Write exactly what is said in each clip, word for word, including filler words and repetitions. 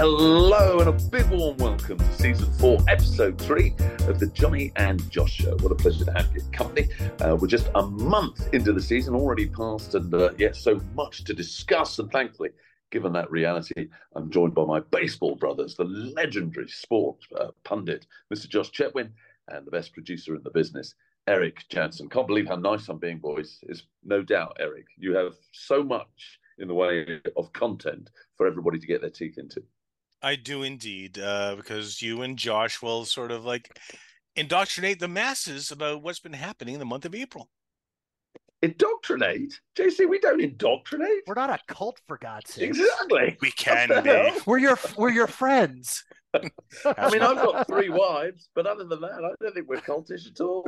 Hello and a big warm welcome to season four, episode three of the Johnny and Josh Show. What a pleasure to have your company. Uh, we're just a month into the season, already passed, and uh, yet so much to discuss. And thankfully, given that reality, I'm joined by my baseball brothers, the legendary sports uh, pundit, Mister Josh Chetwin, and the best producer in the business, Eric Jansen. Can't believe how nice I'm being, boys. It's no doubt, Eric, you have so much in the way of content for everybody to get their teeth into. I do indeed, uh, because you and Josh will sort of like indoctrinate the masses about what's been happening in the month of April. Indoctrinate? J C, we don't indoctrinate. We're not a cult, for God's sake. Exactly. We can be. We're your we're your friends. I mean, I've got three wives, but other than that, I don't think we're cultish at all.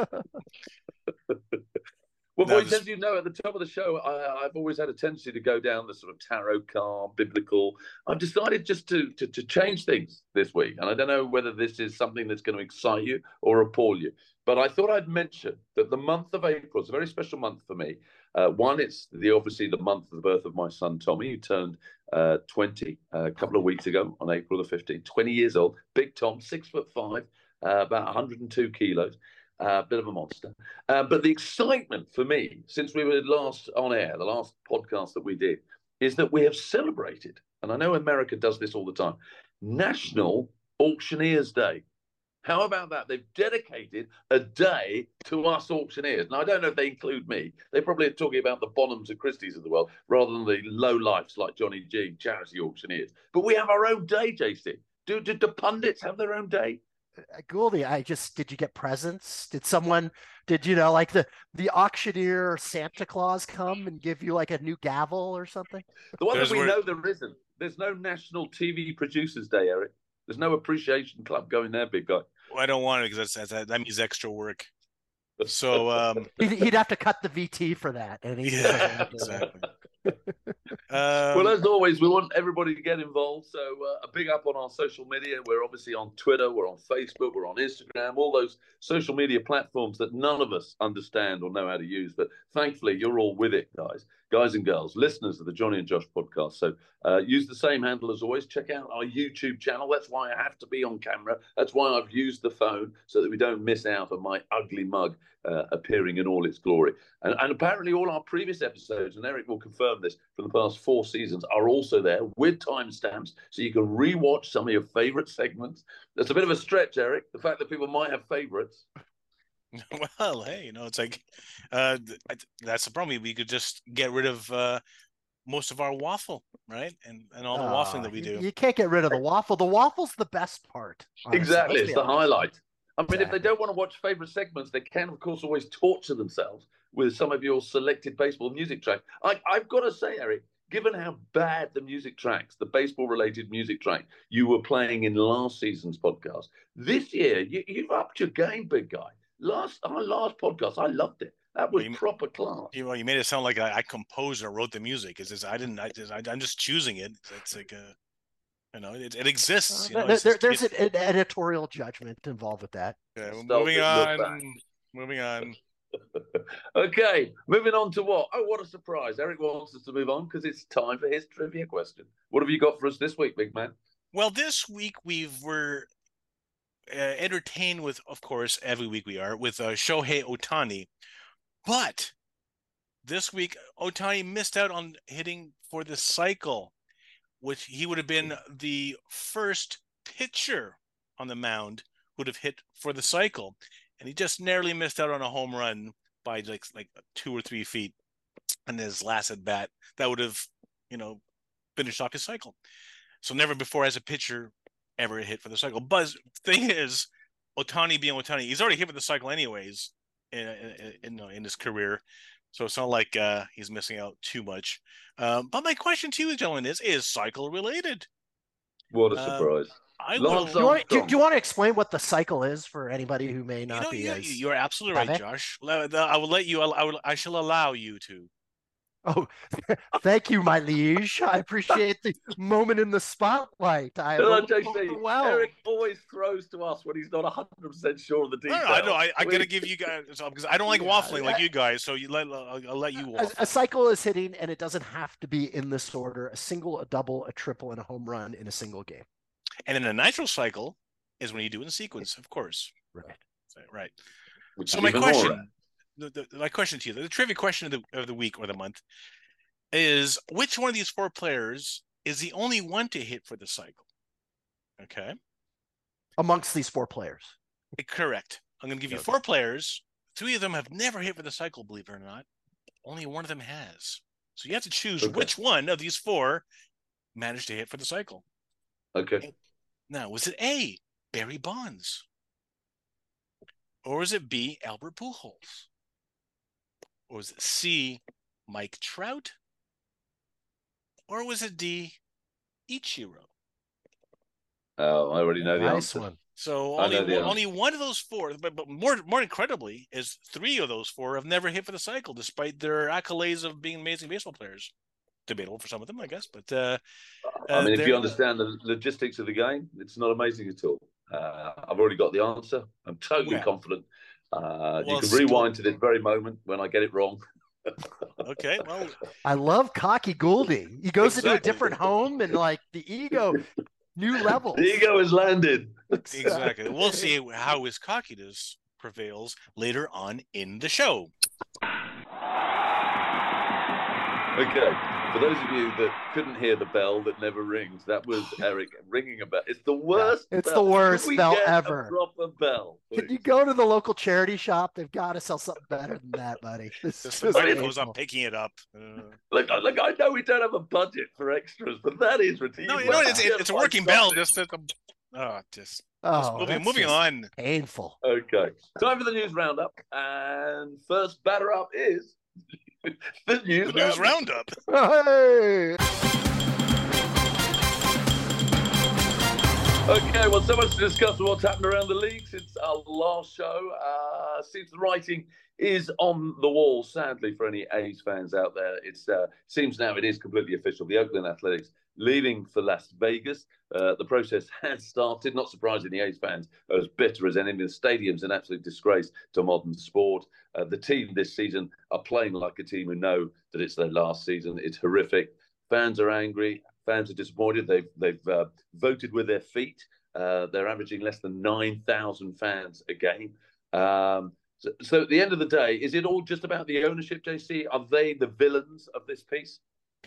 Well, boys, as you know, at the top of the show, I, I've always had a tendency to go down the sort of tarot card, biblical. I've decided just to, to to change things this week, and I don't know whether this is something that's going to excite you or appall you. But I thought I'd mention that the month of April is a very special month for me. Uh, one, it's the obviously the month of the birth of my son Tommy, who turned uh, twenty uh, a couple of weeks ago on April the fifteenth. twenty years old, big Tom, six foot five, uh, about one hundred two kilos. A uh, bit of a monster. Uh, but the excitement for me, since we were last on air, the last podcast that we did, is that we have celebrated, and I know America does this all the time, National Auctioneers Day. How about that? They've dedicated a day to us auctioneers. Now, I don't know if they include me. They probably are talking about the Bonhams and Christies of the world rather than the low-lifes like Johnny G, charity auctioneers. But we have our own day, J C. Do, did the pundits have their own day? Goldie, I just, did you get presents? Did someone, did you know, like the, the auctioneer Santa Claus come and give you like a new gavel or something? The one There's that we where... know there isn't. There's no National T V Producers Day, Eric. There's no appreciation club going there, big guy. Well, I don't want it because that's, that, that means extra work. So um, he'd, he'd have to cut the V T for that. And he yeah, exactly. Um, well, as always, we want everybody to get involved. So uh, a big up on our social media. We're obviously on Twitter, we're on Facebook, we're on Instagram, all those social media platforms that none of us understand or know how to use. But thankfully, you're all with it, guys, guys and girls, listeners of the Johnny and Josh podcast. So uh, use the same handle as always. Check out our YouTube channel. That's why I have to be on camera. That's why I've used the phone so that we don't miss out on my ugly mug uh, appearing in all its glory. And, and apparently all our previous episodes, and Eric will confirm this, from the past four seasons are also there with timestamps, so you can rewatch some of your favorite segments. That's a bit of a stretch, Eric, the fact that people might have favorites. Well, hey, you know, it's like uh, that's the problem. We could just get rid of uh, most of our waffle, right? And and all the uh, waffling that we do. You, you can't get rid of the waffle. The waffle's the best part. Honestly. Exactly, it's the honest. highlight. I mean, exactly. If they don't want to watch favorite segments, they can, of course, always torture themselves with some of your selected baseball music tracks. I, I've got to say, Eric, given how bad the music tracks, the baseball-related music track you were playing in last season's podcast, this year, you, you've upped your game, big guy. Last our last podcast, I loved it. That was well, you, proper class. You, well, you made it sound like I, I composed or wrote the music. It's just, I didn't. I just, I, I'm just choosing it. It's like a, you know, it, it exists. You know, there, just, there's an, an editorial judgment involved with that. Yeah, moving on. Moving on. Okay, moving on to what? Oh, what a surprise. Eric wants us to move on because it's time for his trivia question. What have you got for us this week, big man? Well, this week we've were uh, entertained with, of course, every week we are, with uh, Shohei Ohtani. But this week, Ohtani missed out on hitting for the cycle, which he would have been the first pitcher on the mound who would have hit for the cycle. And he just narrowly missed out on a home run by like like two or three feet in his last at bat. That would have, you know, finished off his cycle. So never before as a pitcher ever hit for the cycle. But the thing is, Ohtani being Ohtani, he's already hit for the cycle anyways in in, in, in his career. So it's not like uh, he's missing out too much. Um, but my question to you, gentlemen, is, is cycle related? What a surprise. Uh, I will, do, you want, do, do you want to explain what the cycle is for anybody who may not you know, be? You, as you're absolutely right, Josh. I will let you. I will. I shall allow you to. Oh, thank you, my liege. I appreciate the moment in the spotlight. I am No, J C, overwhelmed. Eric always throws to us when he's not one hundred percent sure of the No, details. no, I know. I, I We- got to give you guys because I don't like Yeah, waffling like I- you guys. So you let I'll, I'll let you A, waffle. a cycle is hitting, and it doesn't have to be in this order: a single, a double, a triple, and a home run in a single game. And then a nitro cycle is when you do it in sequence, of course. Right. Right. which So is my even more rare. question, the, the, my question to you, the trivia question of the of the week or the month, is which one of these four players is the only one to hit for the cycle? Okay, Amongst these four players. correct. I'm going to give you Okay. four players. Three of them have never hit for the cycle, believe it or not. Only one of them has. So you have to choose Okay. which one of these four managed to hit for the cycle. Okay. Now, was it A, Barry Bonds? Or was it B, Albert Pujols? Or was it C, Mike Trout? Or was it D, Ichiro? Oh, I already know the Nice answer. one. So I only know the one, answer. only one of those four, but, but more more incredibly, is three of those four have never hit for the cycle, despite their accolades of being amazing baseball players. Debatable for some of them, I guess, but uh, I mean, uh, if you understand the logistics of the game, it's not amazing at all. Uh, I've already got the answer. I'm totally Well, confident. Uh, you well, can still- rewind to this very moment when I get it wrong. okay, well, I love cocky Gouldy. He goes into a Exactly. different home, and like the ego, new levels. The ego has landed. exactly. We'll see how his cockiness prevails later on in the show. Okay. For those of you that couldn't hear the bell that never rings, that was Eric ringing a bell. It's the worst. it's bell. the worst Could we bell get ever. A proper bell. Can you please? go to the local charity shop? They've got to sell something better than that, buddy. This Just is the just microphone's painful. not picking it up. Uh, Look, look, I know we don't have a budget for extras, but that is ridiculous. no, you know what? It's, it's a working bell. Just that the oh, just, just Oh, moving that's moving just on. painful. Okay. Time for the news roundup. And first batter up is the news, The news roundup. roundup. Hey! Okay, well, so much to discuss with what's happened around the league since our last show. Uh, seems the writing is on the wall, sadly, for any A's fans out there. It uh, seems now it is completely official. The Oakland Athletics leaving for Las Vegas. Uh, the process has started. Not surprising, the A's fans are as bitter as any. The stadium's an absolute disgrace to modern sport. Uh, the team this season are playing like a team who know that it's their last season. It's horrific. Fans are angry. Fans are disappointed. They've they've uh, voted with their feet. Uh, they're averaging less than nine thousand fans a game. Um, so, so at the end of the day, is it all just about the ownership, J C? Are they the villains of this piece?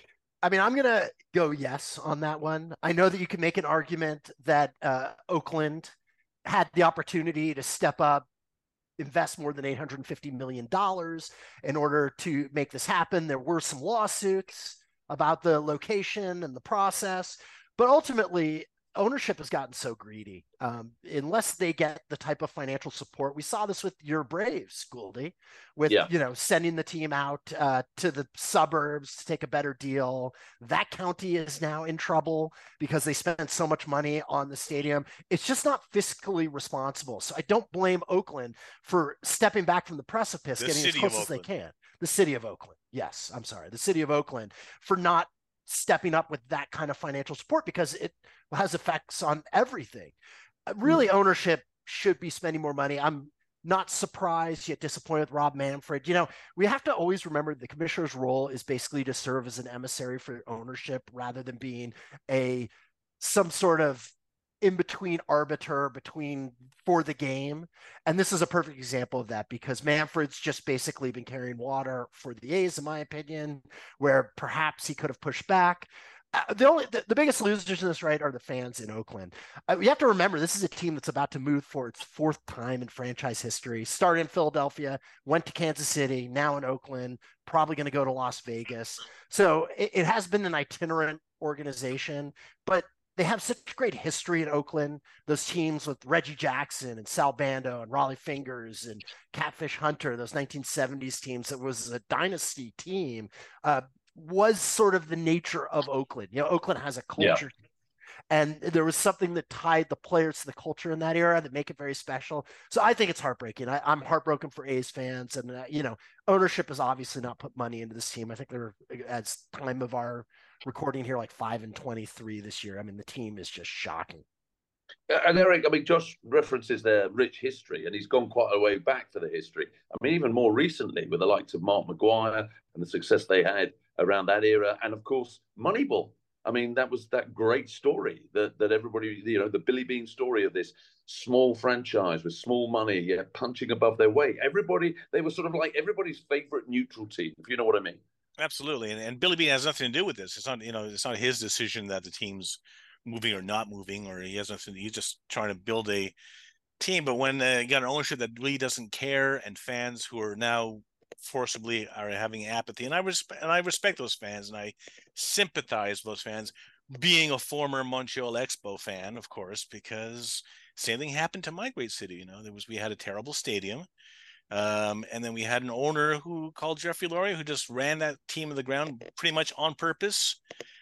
I mean, I'm going to go yes on that one. I know that you can make an argument that uh, Oakland had the opportunity to step up, invest more than eight hundred fifty million dollars in order to make this happen. There were some lawsuits about the location and the process, but ultimately ownership has gotten so greedy. Um, unless they get the type of financial support, we saw this with your Braves, Gouldy, with, Yeah. you know, sending the team out uh, to the suburbs to take a better deal. That county is now in trouble because they spent so much money on the stadium. It's just not fiscally responsible. So I don't blame Oakland for stepping back from the precipice, The getting as city close of as they Oakland. can. The city of Oakland. Yes, I'm sorry. The city of Oakland for not stepping up with that kind of financial support because it has effects on everything. Really, ownership should be spending more money. I'm not surprised yet disappointed with Rob Manfred. You know, we have to always remember the commissioner's role is basically to serve as an emissary for ownership rather than being a some sort of in-between arbiter between for the game. And this is a perfect example of that because Manfred's just basically been carrying water for the A's, in my opinion, where perhaps he could have pushed back. Uh, the only the, the biggest losers in this, right, are the fans in Oakland. Uh, you have to remember this is a team that's about to move for its fourth time in franchise history. Started in Philadelphia, went to Kansas City, now in Oakland, probably going to go to Las Vegas. So it, it has been an itinerant organization, but they have such great history in Oakland. Those teams with Reggie Jackson and Sal Bando and Raleigh Fingers and Catfish Hunter, those nineteen seventies teams that was a dynasty team, uh, was sort of the nature of Oakland. You know, Oakland has a culture. And there was something that tied the players to the culture in that era that make it very special. So I think it's heartbreaking. I, I'm heartbroken for A's fans. And, uh, you know, ownership has obviously not put money into this team. I think they're, at time of our recording here, like five and twenty-three this year. I mean, the team is just shocking. And Eric, I mean, Josh references their rich history, and he's gone quite a way back for the history. I mean, even more recently with the likes of Mark Maguire and the success they had around that era, and of course, Moneyball. I mean, that was that great story that that everybody, you know, the Billy Beane story of this small franchise with small money, yeah, punching above their weight. Everybody, they were sort of like everybody's favorite neutral team, if you know what I mean. Absolutely, and, and Billy Beane has nothing to do with this. It's not, you know, it's not his decision that the team's moving or not moving, or he has nothing. He's just trying to build a team. But when uh, you got an ownership that really doesn't care, and fans who are now forcibly are having apathy, and I respect and I respect those fans, and I sympathize with those fans. Being a former Montreal Expo fan, of course, because same thing happened to my great city. You know, there was we had a terrible stadium. Um, and then we had an owner who called Jeffrey Loria, who just ran that team to the ground pretty much on purpose.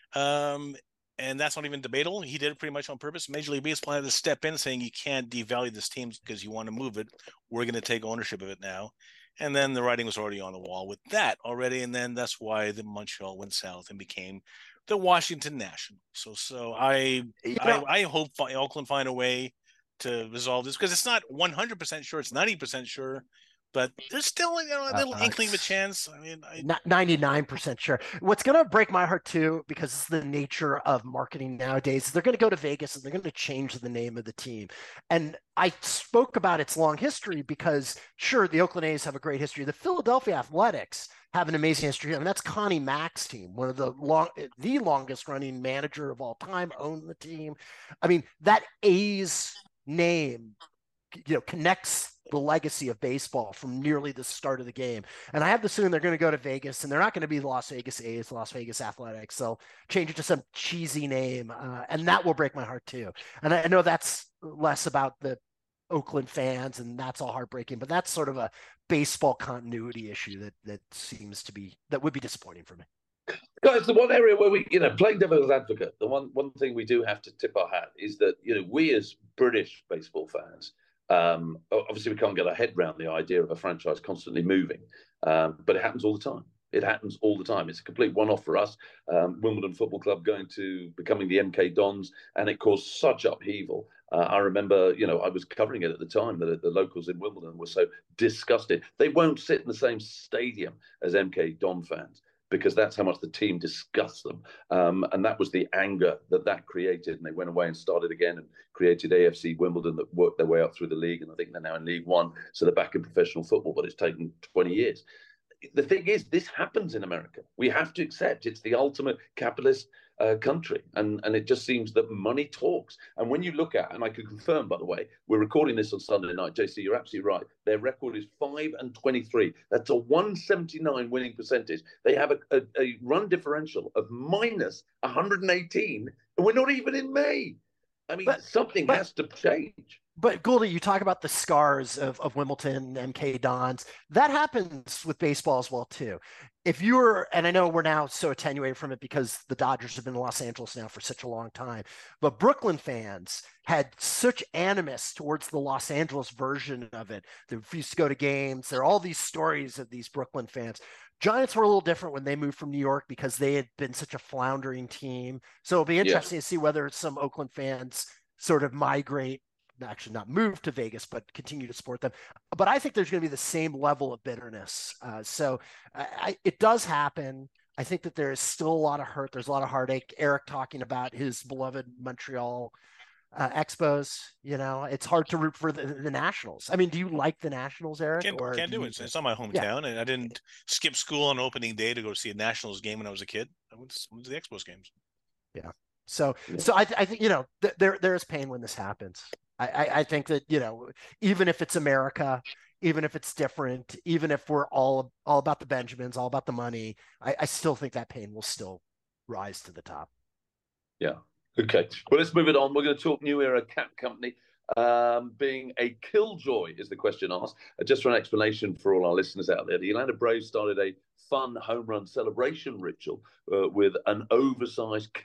Um, and that's not even debatable. He did it pretty much on purpose. Major League Baseball had to step in saying, you can't devalue this team because you want to move it. We're going to take ownership of it now. And then the writing was already on the wall with that already. And then that's why the Montreal went south and became the Washington Nationals. So, so I, you know, I, I hope Oakland find a way to resolve this, because it's not one hundred percent sure. It's ninety percent sure. But there's still, you know, a little uh, inkling of a chance. I mean, I... ninety-nine percent sure. What's going to break my heart too, because it's the nature of marketing nowadays, is they're going to go to Vegas and they're going to change the name of the team. And I spoke about its long history because, sure, the Oakland A's have a great history. The Philadelphia Athletics have an amazing history. I mean, that's Connie Mack's team, one of the long, the longest running manager of all time, owned the team. I mean, that A's name, you know, connects the legacy of baseball from nearly the start of the game. And I have the feeling they're going to go to Vegas, and they're not going to be the Las Vegas A's, Las Vegas Athletics. They'll change it to some cheesy name, uh, and that will break my heart too. And I, I know that's less about the Oakland fans, and that's all heartbreaking, but that's sort of a baseball continuity issue that that seems to be, that would be disappointing for me. Guys, the one area where we, you know, playing devil's advocate, the one one thing we do have to tip our hat is that, you know, we as British baseball fans, Um, obviously, we can't get our head around the idea of a franchise constantly moving, um, but it happens all the time. It happens all the time. It's a complete one-off for us. Um, Wimbledon Football Club going to becoming the M K Dons, and it caused such upheaval. Uh, I remember, you know, I was covering it at the time that the locals in Wimbledon were so disgusted. They won't sit in the same stadium as M K Don fans, because that's how much the team disgusts them. Um, and that was the anger that that created. And they went away and started again and created A F C Wimbledon that worked their way up through the league. And I think they're now in League One. So they're back in professional football, but it's taken twenty years. The thing is, this happens in America. We have to accept it's the ultimate capitalist uh, country. And, and it just seems that money talks. And when you look at, and I can confirm, by the way, we're recording this on Sunday night. J C, you're absolutely right. Their record is five and twenty-three. That's a one seventy-nine winning percentage. They have a, a, a run differential of minus one hundred eighteen. And we're not even in May. I mean, but, something but, has to change. But Goldie, you talk about the scars of, of Wimbledon, M K Dons. That happens with baseball as well, too. If you're, and I know we're now so attenuated from it because the Dodgers have been in Los Angeles now for such a long time, but Brooklyn fans had such animus towards the Los Angeles version of it. They refused to go to games. There are all these stories of these Brooklyn fans. Giants were a little different when they moved from New York because they had been such a floundering team. So it'll be interesting yeah. to see whether some Oakland fans sort of migrate, actually not move to Vegas, but continue to support them. But I think there's going to be the same level of bitterness. Uh, so I, I, it does happen. I think that there is still a lot of hurt. There's a lot of heartache. Eric talking about his beloved Montreal uh, Expos. You know, it's hard to root for the, the Nationals. I mean, do you like the Nationals, Eric? Can't, or can't do, do it. You... It's not my hometown. Yeah. And I didn't skip school on opening day to go see a Nationals game when I was a kid. I went to, went to the Expos games. Yeah. So, yeah. so I, th- I think, you know, th- there, there's pain when this happens. I, I, I think that, you know, even if it's America, even if it's different, even if we're all, all about the Benjamins, all about the money, I, I still think that pain will still rise to the top. Yeah. Okay. Well, let's move it on. We're going to talk New Era Cap Company. Um, being a killjoy is the question asked. Uh, just for an explanation for all our listeners out there, the Atlanta Braves started a fun home run celebration ritual uh, with an oversized cap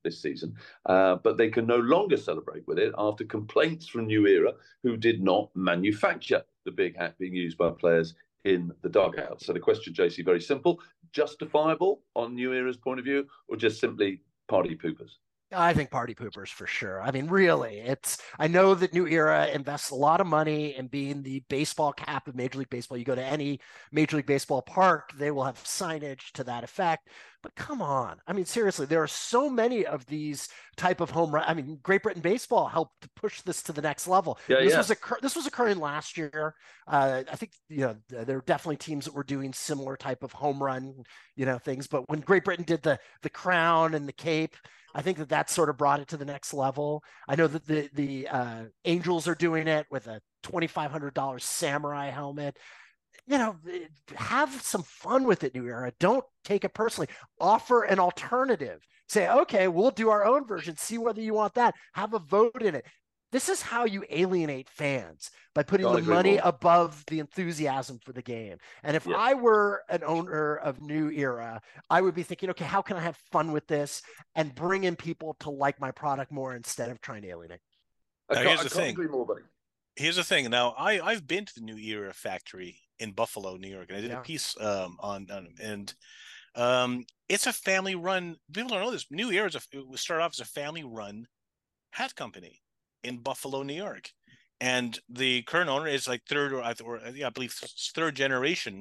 this season, uh, but they can no longer celebrate with it after complaints from New Era, who did not manufacture the big hat being used by players in the dugout. So the question, J C, very simple: justifiable on New Era's point of view, or just simply party poopers? I think party poopers for sure. I mean, really, it's, I know that New Era invests a lot of money in being the baseball cap of Major League Baseball. You go to any Major League Baseball park, they will have signage to that effect. But come on. I mean, seriously, there are so many of these type of home run. I mean, Great Britain Baseball helped to push this to the next level. Yeah, this yeah. was occur- this was occurring last year. Uh, I think, you know, there were definitely teams that were doing similar type of home run, you know, things. But when Great Britain did the the crown and the cape, I think that that sort of brought it to the next level. I know that the the uh, Angels are doing it with a twenty-five hundred dollars samurai helmet. You know, have some fun with it, New Era. Don't take it personally. Offer an alternative. Say, okay, we'll do our own version. See whether you want that. Have a vote in it. This is how you alienate fans, by putting Can't the agree money more. above the enthusiasm for the game. And if Yeah. I were an owner of New Era, I would be thinking, okay, how can I have fun with this and bring in people to like my product more instead of trying to alienate? I Now, can't, here's I the can't thing. agree more, buddy. Here's the thing. Now, I I've been to the New Era factory in Buffalo, New York, and I did Yeah. a piece um, on on and um, it's a family run. People don't know this. New Era is a, it was started off as a family run hat company in Buffalo, New York, and the current owner is like third or, or yeah, I believe third generation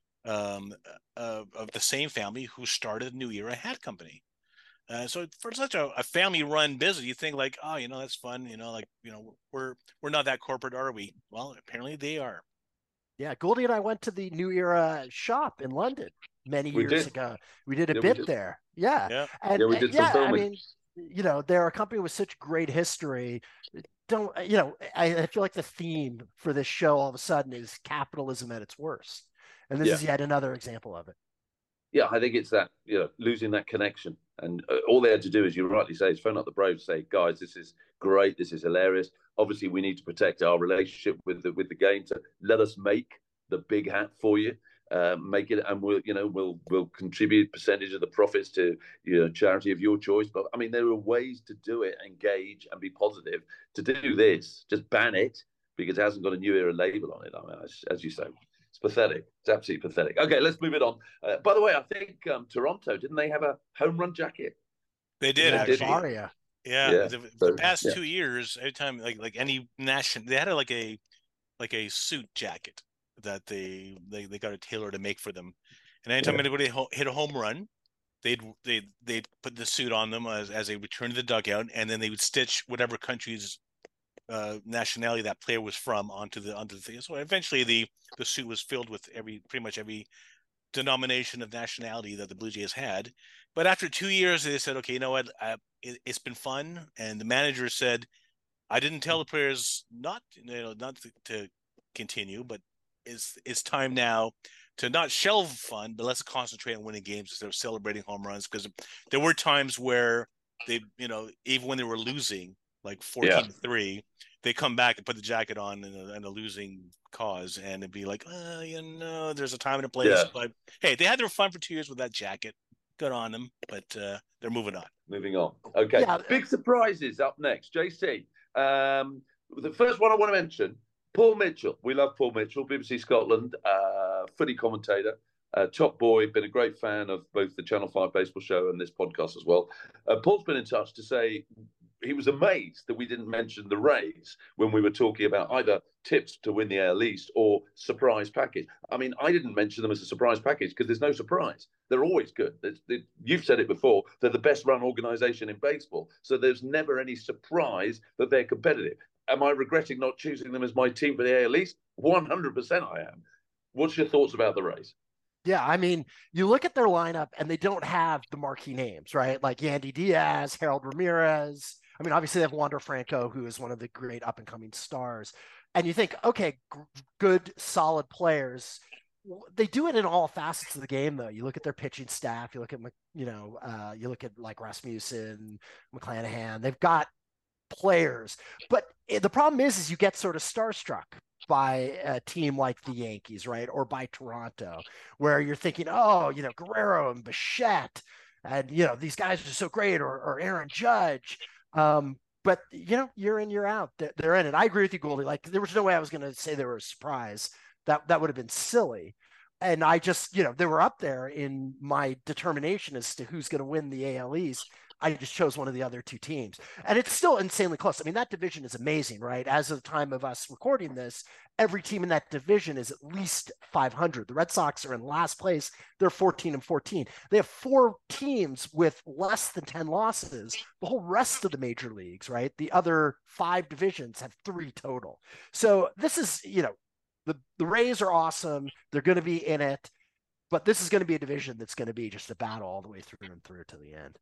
um, of, of the same family who started New Era Hat Company. Uh, so for such a, a family-run business, you think like, oh, you know, that's fun. You know, like, you know, we're we're not that corporate, are we? Well, apparently they are. Yeah, Goldie and I went to the New Era shop in London many We years did. ago. We did a Yeah, we bit did. there. Yeah. Yeah. And Yeah, we uh, did some yeah, I filming. mean, you know, they're a company with such great history. Don't, you know, I, I feel like the theme for this show all of a sudden is capitalism at its worst. And this Yeah. is yet another example of it. Yeah, I think it's that, you know, losing that connection. And uh, all they had to do, as you rightly say, is phone up the Braves, say, guys, this is great, this is hilarious. Obviously, we need to protect our relationship with the with the game. So let us make the big hat for you, uh, make it, and we'll, you know, we'll we'll contribute percentage of the profits to, you know, charity of your choice. But I mean, there are ways to do it, engage, and be positive. To do this, just ban it because it hasn't got a New Era label on it. I mean, as, as you say. It's pathetic. It's absolutely pathetic. Okay, let's move it on. Uh, by the way, I think um, Toronto, didn't they have a home run jacket? They did Yeah, actually. Faria. Yeah. Yeah, The, the so, past yeah. two years, every time like like any national, they had a, like a like a suit jacket that they they, they got a tailor to make for them. And anytime Yeah. anybody ho- hit a home run, they'd they they'd put the suit on them as as they returned to the dugout, and then they would stitch whatever country's uh, nationality that player was from onto the onto the thing. So eventually, the the suit was filled with every pretty much every denomination of nationality that the Blue Jays had. But after two years, they said, okay, you know what? Uh, it, it's been fun, and the manager said, I didn't tell the players not you know not to, to continue, but it's it's time now to not shelve fun, but let's concentrate on winning games instead of celebrating home runs, because there were times where they, you know, even when they were losing like fourteen to three, they come back and put the jacket on in a, in a losing cause, and it'd be like, uh, you know, there's a time and a place. Yeah. But hey, they had their fun for two years with that jacket. Good on them, but uh, they're moving on. Moving on. Okay. Yeah. Big surprises up next. J C. Um, the first one I want to mention, Paul Mitchell. We love Paul Mitchell, B B C Scotland, uh, footy commentator, uh, top boy, been a great fan of both the Channel five Baseball Show and this podcast as well. Uh, Paul's been in touch to say he was amazed that we didn't mention the Rays when we were talking about either tips to win the A L East or surprise package. I mean, I didn't mention them as a surprise package because there's no surprise. They're always good. They, you've said it before. They're the best run organization in baseball. So there's never any surprise that they're competitive. Am I regretting not choosing them as my team for the A L East? one hundred percent I am. What's your thoughts about the Rays? Yeah, I mean, you look at their lineup and they don't have the marquee names, right? Like Yandy Diaz, Harold Ramirez. I mean, obviously they have Wander Franco, who is one of the great up and coming stars. And you think, okay, g- good, solid players. They do it in all facets of the game, though. You look at their pitching staff. You look at, you know, uh, you look at like Rasmussen, McClanahan. They've got players, but the problem is, is you get sort of starstruck by a team like the Yankees, right? Or by Toronto, where you're thinking, oh, you know, Guerrero and Bichette. and you know these guys are so great, or, or Aaron Judge. Um, but you know, year in, year out, they're, they're in it. I agree with you, Goldie. Like there was no way I was going to say they were a surprise. That that would have been silly. And I just, you know, they were up there in my determination as to who's going to win the A L East. I just chose one of the other two teams. And it's still insanely close. I mean, that division is amazing, right? As of the time of us recording this, every team in that division is at least five hundred. The Red Sox are in last place. They're fourteen and fourteen. They have four teams with less than ten losses. The whole rest of the major leagues, right? The other five divisions have three total. So this is, you know, the, the Rays are awesome. They're going to be in it. But this is going to be a division that's going to be just a battle all the way through and through to the end.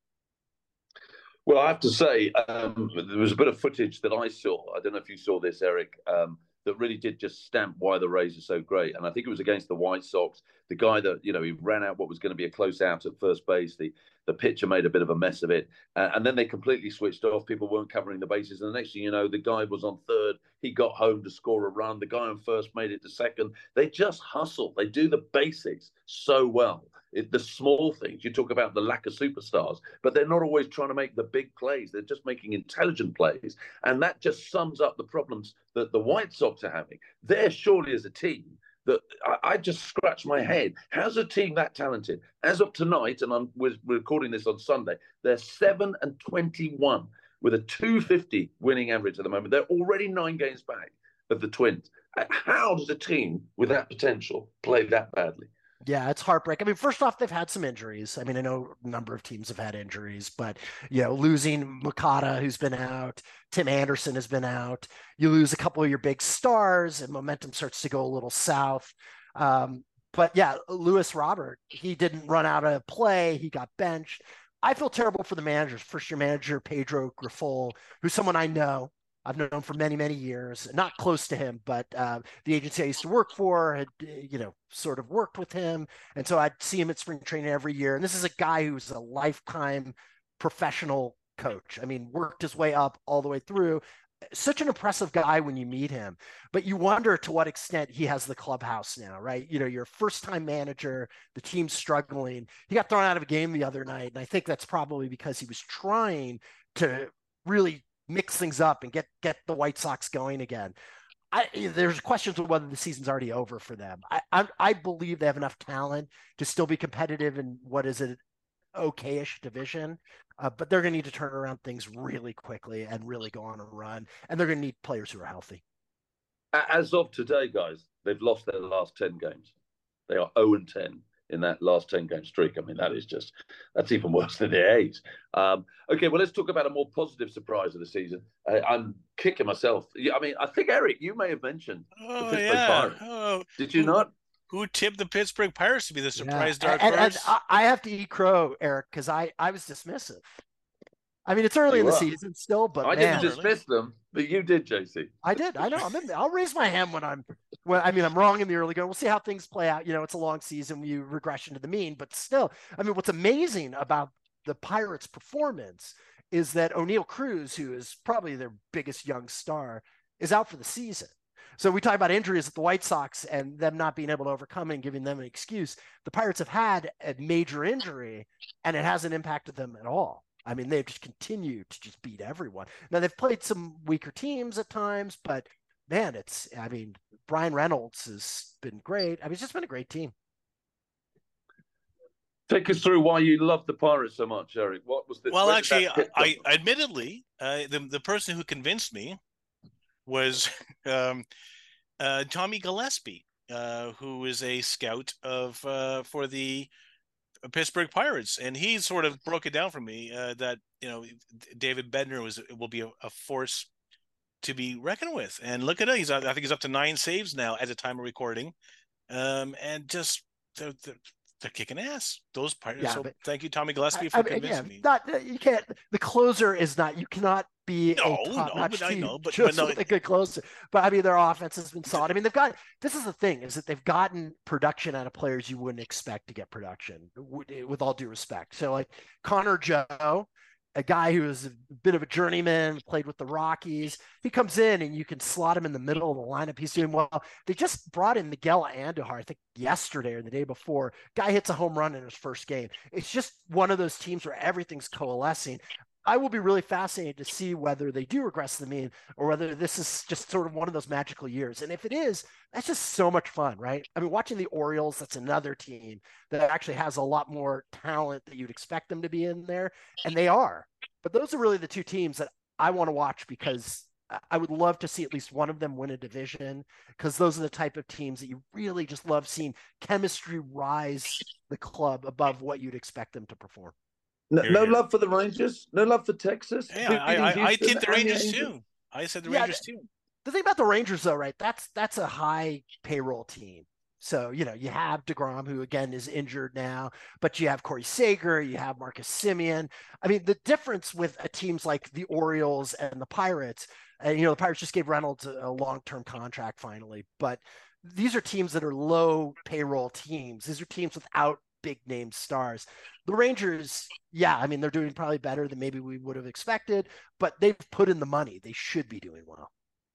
Well, I have to say, um, there was a bit of footage that I saw. I don't know if you saw this, Eric, um, that really did just stamp why the Rays are so great. And I think it was against the White Sox. The guy that, you know, he ran out what was going to be a close out at first base. The, the pitcher made a bit of a mess of it. Uh, and then they completely switched off. People weren't covering the bases. And the next thing you know, the guy was on third. He got home to score a run. The guy on first made it to second. They just hustle. They do the basics so well. It, the small things. You talk about the lack of superstars, but they're not always trying to make the big plays. They're just making intelligent plays. And that just sums up the problems that the White Sox are having. They're surely as a team that I, I just scratch my head. How's a team that talented? As of tonight, and I'm we're recording this on Sunday, they're seven and twenty-one with a two fifty winning average at the moment. They're already nine games back of the Twins. How does a team with that potential play that badly? Yeah, it's heartbreak. I mean, first off, they've had some injuries. I mean, I know a number of teams have had injuries, but, you know, losing Makata, who's been out, Tim Anderson has been out. You lose a couple of your big stars and momentum starts to go a little south. Um, but yeah, Luis Robert, he didn't run out of play. He got benched. I feel terrible for the managers. First year manager, Pedro Grifol, who's someone I know. I've known for many, many years, not close to him, but uh, the agency I used to work for had, you know, sort of worked with him. And so I'd see him at spring training every year. And this is a guy who's a lifetime professional coach. I mean, worked his way up all the way through. Such an impressive guy when you meet him, but you wonder to what extent he has the clubhouse now, right? You know, you're a first-time manager, the team's struggling. He got thrown out of a game the other night, and I think that's probably because he was trying to really mix things up and get get the White Sox going again. I, there's questions of whether the season's already over for them. I, I I believe they have enough talent to still be competitive in what is an okay-ish division, uh, but they're going to need to turn around things really quickly and really go on a run, and they're going to need players who are healthy. As of today, guys, they've lost their last ten games. They are oh and ten in that last ten game streak. I mean, that is just, that's even worse than their age. Um, okay, well, let's talk about a more positive surprise of the season. I, I'm kicking myself. I mean, I think, Eric, you may have mentioned oh, the Pittsburgh yeah. Pirates. Oh, Did you who, not? Who tipped the Pittsburgh Pirates to be the surprise yeah. dark and, horse? and I have to eat crow, Eric, because I, I was dismissive. I mean, it's early You in the are. season still, but I man, didn't dismiss them, but you did, J C. I did. I know. I'm in. I'll raise my hand when I'm. Well, I mean, I'm wrong in the early going. We'll see how things play out. You know, it's a long season. You regression to the mean, but still, I mean, what's amazing about the Pirates' performance is that O'Neal Cruz, who is probably their biggest young star, is out for the season. So we talk about injuries at the White Sox and them not being able to overcome it and giving them an excuse. The Pirates have had a major injury, and it hasn't impacted them at all. I mean, they've just continued to just beat everyone. Now, they've played some weaker teams at times, but man, it's, I mean, Brian Reynolds has been great. I mean, it's just been a great team. Take us through why you love the Pirates so much, Eric. What was the Well, actually, I, I admittedly, uh, the, the person who convinced me was um, uh, Tommy Gillespie, uh, who is a scout of uh, for the Pittsburgh Pirates, and he sort of broke it down for me uh, that, you know, David Bednar was will be a, a force to be reckoned with. And look at it, he's I think he's up to nine saves now at the time of recording, um, and just they're, they're, they're kicking ass. Those Pirates. Yeah, so but, thank you, Tommy Gillespie, for I mean, convincing yeah, me. Not you can't. The closer is not. You cannot be no, a top-notch no, team I know, but, just but no, with a good closer. But I mean, their offense has been solid. I mean, they've got. This is the thing: is that they've gotten production out of players you wouldn't expect to get production. With all due respect, so like Connor Joe a guy who is a bit of a journeyman, played with the Rockies. He comes in and you can slot him in the middle of the lineup. He's doing well. They just brought in Miguel Andujar, I think yesterday or the day before. Guy hits a home run in his first game. It's just one of those teams where everything's coalescing. I will be really fascinated to see whether they do regress to the mean or whether this is just sort of one of those magical years. And if it is, that's just so much fun, right? I mean, watching the Orioles, that's another team that actually has a lot more talent that you'd expect them to be in there. And they are. But those are really the two teams that I want to watch because I would love to see at least one of them win a division, because those are the type of teams that you really just love seeing chemistry rise the club above what you'd expect them to perform. No, no love for the Rangers. No love for Texas. Yeah, I, I, I think the Rangers too. I said the yeah, Rangers too. The thing about the Rangers, though, right? That's that's a high payroll team. So you know you have DeGrom, who again is injured now, but you have Corey Seager, you have Marcus Semien. I mean, the difference with a teams like the Orioles and the Pirates, and you know the Pirates just gave Reynolds a, a long-term contract finally, but these are teams that are low payroll teams. These are teams without big name stars. The Rangers, yeah, I mean, they're doing probably better than maybe we would have expected, but they've put in the money. They should be doing well.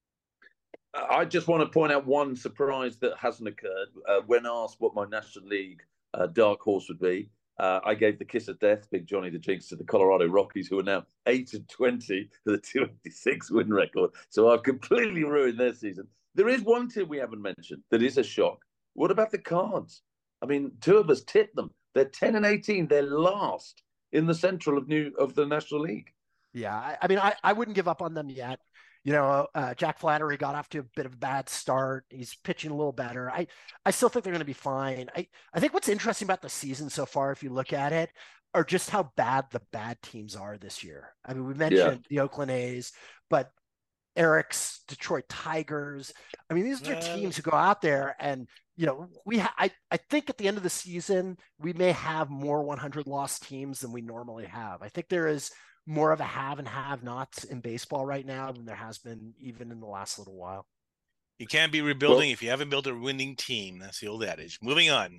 I just want to point out one surprise that hasn't occurred. Uh, when asked what my National League uh, dark horse would be, uh, I gave the kiss of death, Big Johnny the Jinx, to the Colorado Rockies, who are now eight and twenty with a two eighty-six win record. So I've completely ruined their season. There is one team we haven't mentioned that is a shock. What about the Cards? I mean, two of us tipped them. They're ten and eighteen. They're last in the Central of new of the National League. Yeah, I, I mean, I, I wouldn't give up on them yet. You know, uh, Jack Flaherty got off to a bit of a bad start. He's pitching a little better. I, I still think they're going to be fine. I, I think what's interesting about the season so far, if you look at it, are just how bad the bad teams are this year. I mean, we mentioned yeah. the Oakland A's, but Eric's Detroit Tigers. I mean, these are yeah. teams who go out there and, you know, we ha- I, I think at the end of the season, we may have more one hundred loss teams than we normally have. I think there is more of a have and have nots in baseball right now than there has been even in the last little while. You can't be rebuilding well, if you haven't built a winning team. That's the old adage. Moving on.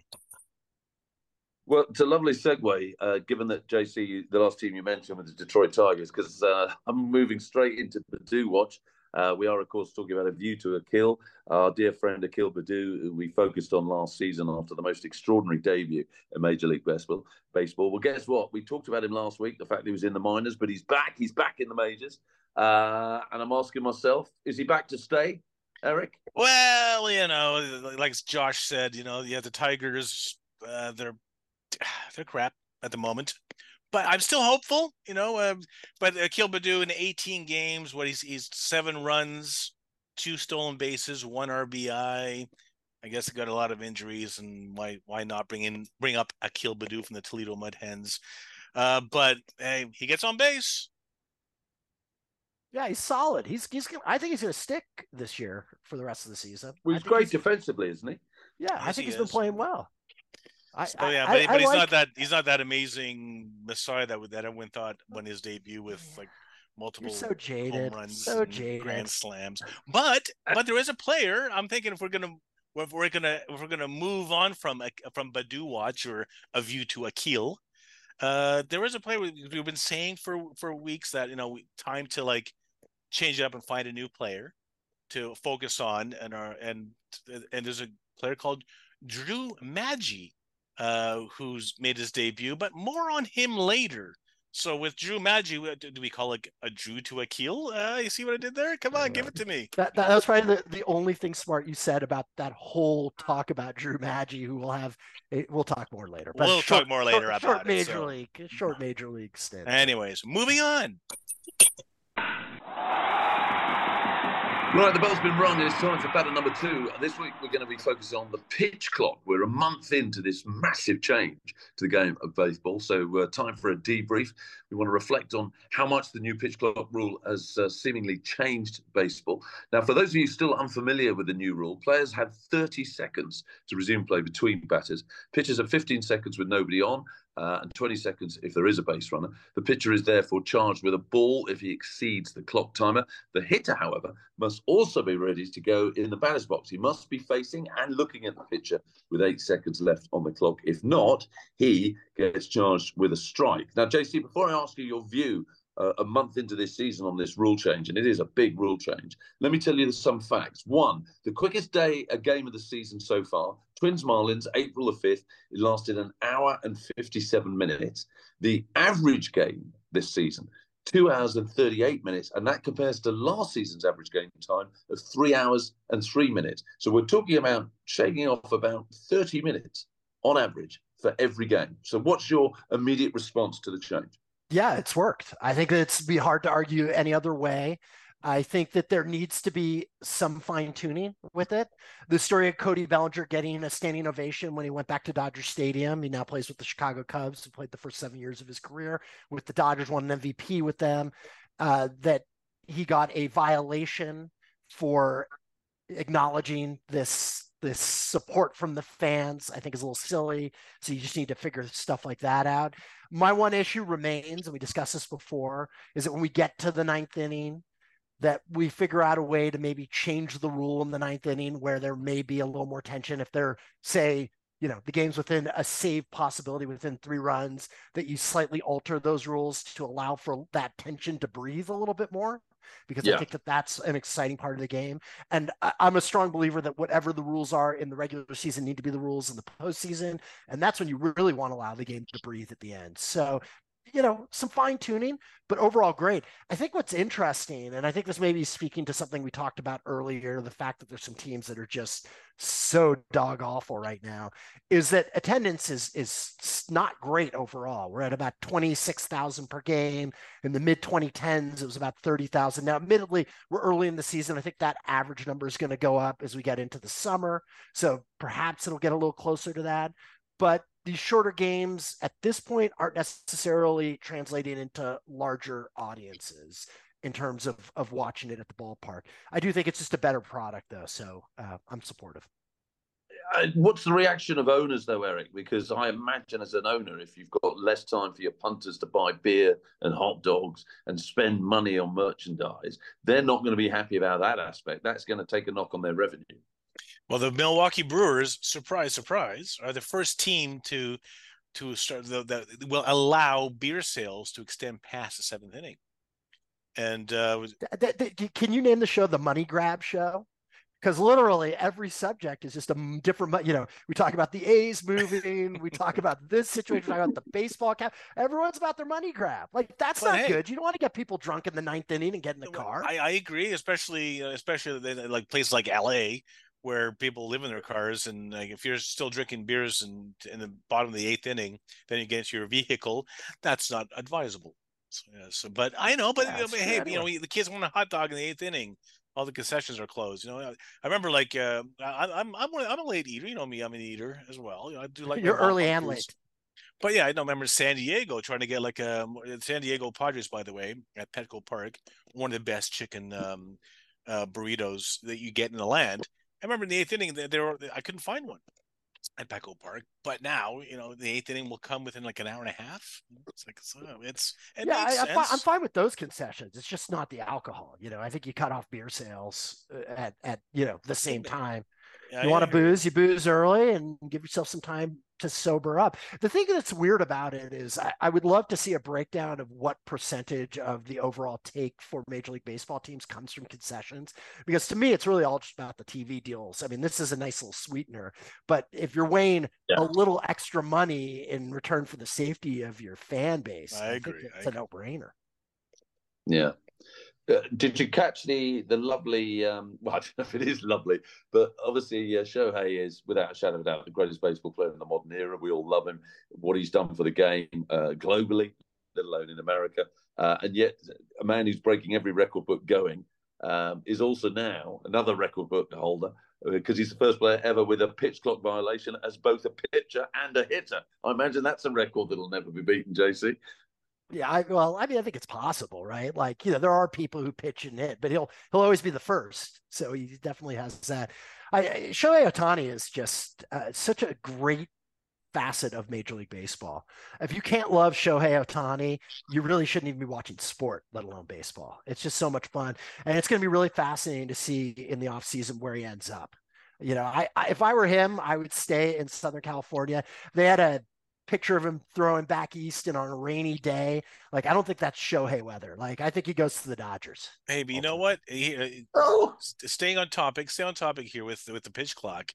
Well, it's a lovely segue, uh, given that, J C, the last team you mentioned was the Detroit Tigers, because uh, I'm moving straight into the Baddoo Watch. Uh, we are, of course, talking about A View to a Kill. Our dear friend Akil Baddoo, who we focused on last season after the most extraordinary debut in Major League Baseball. Baseball. Well, guess what? We talked about him last week, the fact that he was in the minors, but he's back. He's back in the majors. Uh, and I'm asking myself, is he back to stay, Eric? Well, you know, like Josh said, you know, yeah, the Tigers, uh, they're they're crap at the moment. But I'm still hopeful, you know. Uh, but Akil Baddoo in eighteen games, what he's he's seven runs, two stolen bases, one R B I. I guess he got a lot of injuries, and why why not bring in bring up Akil Baddoo from the Toledo Mud Hens? Uh, but hey, he gets on base. Yeah, he's solid. He's he's. I think he's going to stick this year for the rest of the season. Well, he's great he's, defensively, isn't he? Yeah, yes, I think he he's is. been playing well. I, so, yeah, I, but, I, but he's like... not that he's not that amazing Messiah that that everyone thought when his debut with like multiple You're so jaded, home runs, so jaded. grand slams. But but there is a player. I'm thinking if we're gonna if we're gonna if we're gonna move on from from Baddoo Watch or A View to Akil, uh, there is a player we've been saying for for weeks that you know time to like change it up and find a new player to focus on, and our and and there's a player called Drew Maggi. Uh, who's made his debut, but more on him later. So with Drew Maggi, do we call it a Drew to Akil? Uh, you see what I did there? Come on, give it to me. That, that, that was probably the, the only thing smart you said about that whole talk about Drew Maggi, who will have, a, we'll talk more later. But we'll short, talk more later short, about short it. Major so. League, short Major League stint. Anyways, moving on. Right, the bell's been rung and it's time for batter number two. This week we're going to be focusing on the pitch clock. We're a month into this massive change to the game of baseball, so uh, time for a debrief. We want to reflect on how much the new pitch clock rule has uh, seemingly changed baseball. Now, for those of you still unfamiliar with the new rule, players had thirty seconds to resume play between batters. Pitchers have fifteen seconds with nobody on, Uh, and twenty seconds if there is a base runner. The pitcher is therefore charged with a ball if he exceeds the clock timer. The hitter, however, must also be ready to go in the batter's box. He must be facing and looking at the pitcher with eight seconds left on the clock. If not, he gets charged with a strike. Now, J C, before I ask you your view uh, a month into this season on this rule change, and it is a big rule change, let me tell you some facts. One, the quickest day a game of the season so far, Twins Marlins, April the fifth, it lasted an hour and fifty-seven minutes. The average game this season, two hours and thirty-eight minutes, and that compares to last season's average game time of three hours and three minutes. So we're talking about shaking off about thirty minutes on average for every game. So what's your immediate response to the change? Yeah, it's worked. I think it's be hard to argue any other way. I think that there needs to be some fine tuning with it. The story of Cody Bellinger getting a standing ovation when he went back to Dodger Stadium. He now plays with the Chicago Cubs, who played the first seven years of his career with the Dodgers, won an M V P with them, uh, that he got a violation for acknowledging this this support from the fans, I think is a little silly. So you just need to figure stuff like that out. My one issue remains, and we discussed this before, is that when we get to the ninth inning, that we figure out a way to maybe change the rule in the ninth inning where there may be a little more tension. If they're, say, you know, the game's within a save possibility within three runs, that you slightly alter those rules to allow for that tension to breathe a little bit more. Because yeah. I think that that's an exciting part of the game. And I, I'm a strong believer that whatever the rules are in the regular season need to be the rules in the postseason. And that's when you really want to allow the game to breathe at the end. So, you know, some fine tuning, but overall great. I think what's interesting, and I think this may be speaking to something we talked about earlier, the fact that there's some teams that are just so dog awful right now, is that attendance is is not great overall. We're at about twenty-six thousand per game. In the mid twenty tens, it was about thirty thousand. Now, admittedly, we're early in the season. I think that average number is going to go up as we get into the summer. So perhaps it'll get a little closer to that. But these shorter games at this point aren't necessarily translating into larger audiences in terms of, of watching it at the ballpark. I do think it's just a better product, though, so uh, I'm supportive. Uh, what's the reaction of owners, though, Eric? Because I imagine as an owner, if you've got less time for your punters to buy beer and hot dogs and spend money on merchandise, they're not going to be happy about that aspect. That's going to take a knock on their revenue. Well, the Milwaukee Brewers, surprise, surprise, are the first team to to start the, that will allow beer sales to extend past the seventh inning. And uh, was, th- th- can you name the show the Money Grab Show? Because literally every subject is just a different, you know, we talk about the A's moving, we talk about this situation, we talk about the baseball cap. Everyone's about their money grab. Like, that's but not hey, good. You don't want to get people drunk in the ninth inning and get in the car. I, I agree, especially, especially like places like L A, where people live in their cars, and like if you're still drinking beers in, in the bottom of the eighth inning, then you get into your vehicle, that's not advisable. So, yeah, so but I know, but, yeah, you know, hey, anyway. you know, the kids want a hot dog in the eighth inning. All the concessions are closed. You know, I, I remember like uh, I, I'm I'm I'm a late eater. You know me, I'm an eater as well. You know, I do like you're early and late. But yeah, I don't remember San Diego trying to get like a San Diego Padres, by the way, at Petco Park, one of the best chicken um, uh, burritos that you get in the land. I remember in the eighth inning, there were, I couldn't find one at Petco Park. But now, you know, the eighth inning will come within like an hour and a half. It's like, so it's, it yeah, makes I, sense. I'm fine with those concessions. It's just not the alcohol. You know, I think you cut off beer sales at, at you know, the same time. Yeah, you want to booze, you booze early and give yourself some time to sober up. The thing that's weird about it is I, I would love to see a breakdown of what percentage of the overall take for Major League Baseball teams comes from concessions, because to me, it's really all just about the T V deals. I mean, this is a nice little sweetener, but if you're weighing yeah. a little extra money in return for the safety of your fan base, I, I agree. think it's I a no-brainer. Yeah. Uh, did you catch the the lovely? Um, well, I don't know if it is lovely, but obviously uh, Shohei is, without a shadow of a doubt, the greatest baseball player in the modern era. We all love him. What he's done for the game uh, globally, let alone in America, uh, and yet a man who's breaking every record book going um, is also now another record book holder because uh, he's the first player ever with a pitch clock violation as both a pitcher and a hitter. I imagine that's a record that'll never be beaten, J C. Yeah, I, well, I mean, I think it's possible, right? Like, you know, there are people who pitch and hit, but he'll he'll always be the first, so he definitely has that. I, Shohei Ohtani is just uh, such a great facet of Major League Baseball. If you can't love Shohei Ohtani, you really shouldn't even be watching sport, let alone baseball. It's just so much fun. And it's going to be really fascinating to see in the offseason where he ends up. You know, I, I if I were him, I would stay in Southern California. They had a picture of him throwing back east and on a rainy day. Like, I don't think that's Shohei weather. Like, I think he goes to the Dodgers. Hey, but you know what? He, Oh, staying on topic, stay on topic here with with the pitch clock.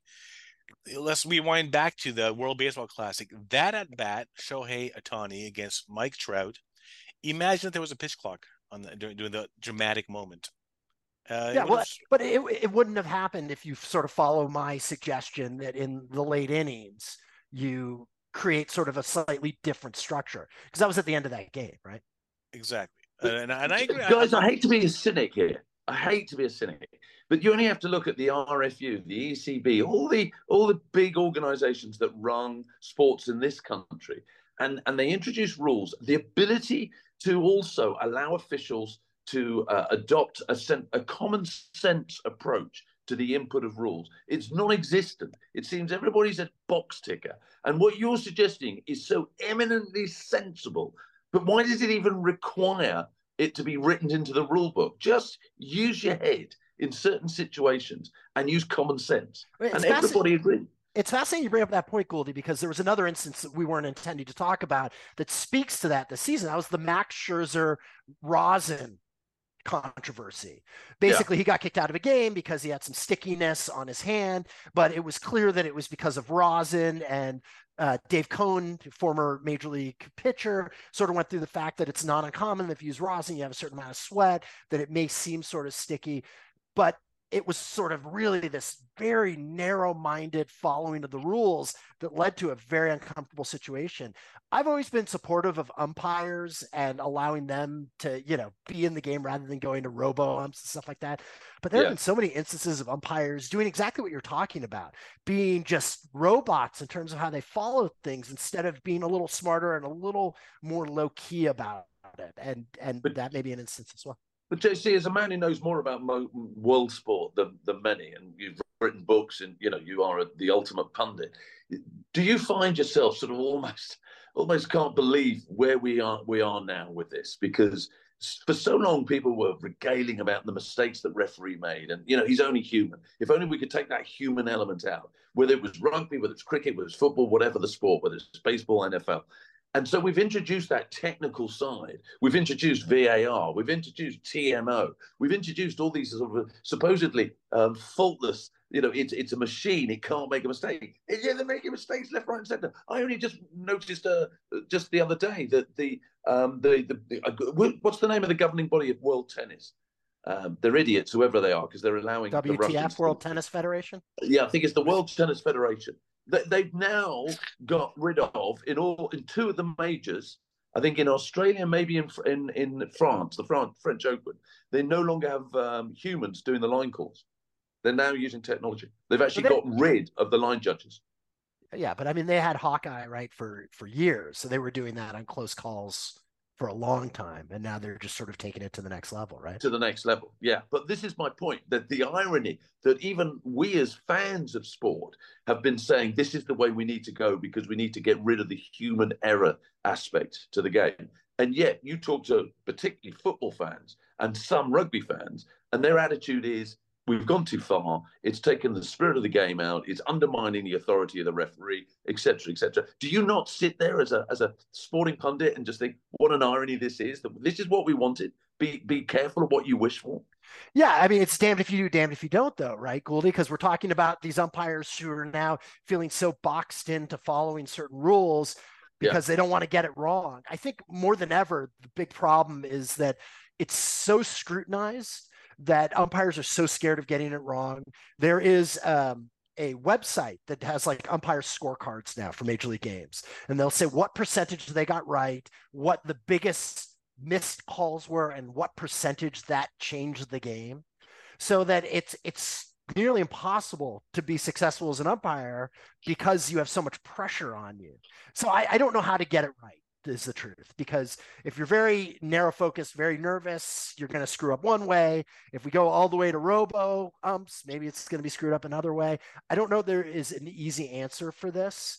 Let's rewind back to the World Baseball Classic. That at bat, Shohei Ohtani against Mike Trout. Imagine if there was a pitch clock on the during, during the dramatic moment. Uh, yeah, well, but it, it wouldn't have happened if you sort of follow my suggestion that in the late innings, you create sort of a slightly different structure, because that was at the end of that game, right? Exactly. Uh, and, and I agree. Guys, I, I hate to be a cynic here. I hate to be a cynic, but you only have to look at the R F U, the E C B, all the all the big organizations that run sports in this country, and, and they introduce rules, the ability to also allow officials to uh, adopt a, sen- a common sense approach to the input of rules. It's non-existent. It seems everybody's a box ticker. And what you're suggesting is so eminently sensible. But why does it even require it to be written into the rule book? Just use your head in certain situations and use common sense. It's and everybody agrees. It's fascinating you bring up that point, Goldie, because there was another instance that we weren't intending to talk about that speaks to that this season. That was the Max Scherzer rosin controversy. Basically, yeah. He got kicked out of a game because he had some stickiness on his hand, but it was clear that it was because of rosin. And uh, Dave Cohn, former Major League pitcher, sort of went through the fact that it's not uncommon that if you use rosin, you have a certain amount of sweat, that it may seem sort of sticky. But it was sort of really this very narrow-minded following of the rules that led to a very uncomfortable situation. I've always been supportive of umpires and allowing them to, you know, be in the game rather than going to robo-umps and stuff like that. But there yeah. have been so many instances of umpires doing exactly what you're talking about, being just robots in terms of how they follow things instead of being a little smarter and a little more low-key about it. And, and but, that may be an instance as well. But J C, as a man who knows more about mo- world sport than, than many, and you've written books, and you know you are a, the ultimate pundit, do you find yourself sort of almost, almost can't believe where we are we are now with this? Because for so long people were regaling about the mistakes that referee made, and you know he's only human. If only we could take that human element out, whether it was rugby, whether it's cricket, whether it's football, whatever the sport, whether it's baseball, N F L. And so we've introduced that technical side. We've introduced V A R. We've introduced T M O. We've introduced all these sort of supposedly um, faultless, you know, it's it's a machine. It can't make a mistake. Yeah, they're making mistakes left, right, and centre. I only just noticed uh, just the other day that the, um, the, the, the uh, what's the name of the governing body of world tennis? Um, they're idiots, whoever they are, because they're allowing W T F, the Russians World to... Tennis Federation? Yeah, I think it's the World Tennis Federation. They've now got rid of in all in two of the majors. I think in Australia, maybe in in, in France, the France, French Open, they no longer have um, humans doing the line calls. They're now using technology. They've actually they, got rid of the line judges. Yeah, but I mean, they had Hawkeye right for for years, so they were doing that on close calls for a long time, and now they're just sort of taking it to the next level, right? To the next level, yeah. But this is my point, that the irony that even we as fans of sport have been saying this is the way we need to go because we need to get rid of the human error aspect to the game. And yet you talk to particularly football fans and some rugby fans, and their attitude is, we've gone too far. It's taken the spirit of the game out. It's undermining the authority of the referee, et cetera, et cetera. Do you not sit there as a as a sporting pundit and just think, what an irony this is? That this is what we wanted. Be be careful of what you wish for. Yeah, I mean, it's damned if you do, damned if you don't, though, right, Goldie? Because we're talking about these umpires who are now feeling so boxed into following certain rules because yeah. they don't want to get it wrong. I think more than ever, the big problem is that it's so scrutinized that umpires are so scared of getting it wrong. There is um, a website that has like umpire scorecards now for Major League games. And they'll say what percentage they got right, what the biggest missed calls were, and what percentage that changed the game. So that it's it's nearly impossible to be successful as an umpire because you have so much pressure on you. So I, I don't know how to get it right. Is the truth, because if you're very narrow focused, very nervous, you're going to screw up one way. If we go all the way to robo umps, maybe it's going to be screwed up another way. I don't know there is an easy answer for this,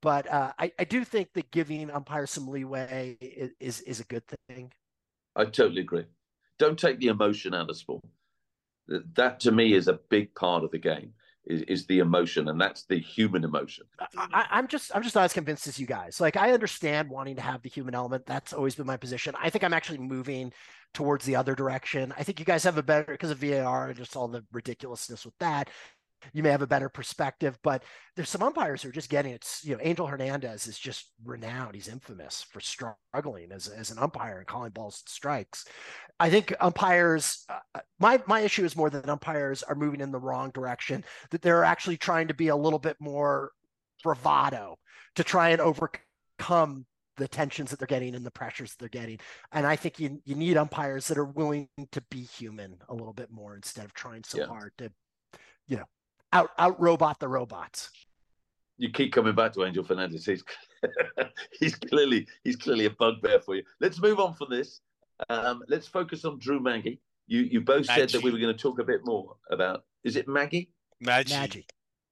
But uh, I, I do think that giving umpires some leeway is, is, is a good thing. I totally agree. Don't take the emotion out of sport. That to me is a big part of the game. Is, is the emotion, and that's the human emotion. I, I'm just I'm just not as convinced as you guys. Like, I understand wanting to have the human element. That's always been my position. I think I'm actually moving towards the other direction. I think you guys have a better, because of V A R and just all the ridiculousness with that, you may have a better perspective, but there's some umpires who are just getting it. You know, Angel Hernandez is just renowned. He's infamous for struggling as, as an umpire and calling balls and strikes. I think umpires, uh, my, my issue is more that umpires are moving in the wrong direction, that they're actually trying to be a little bit more bravado to try and overcome the tensions that they're getting and the pressures that they're getting. And I think you, you need umpires that are willing to be human a little bit more instead of trying so yeah. hard to, you know, out out robot the robots. You keep coming back to Angel Fernandez. He's he's clearly he's clearly a bugbear for you. Let's move on from this. Um, let's focus on Drew Maggi. You you both Maggi. said that we were going to talk a bit more about. Is it Maggi? Maggi. Maggi.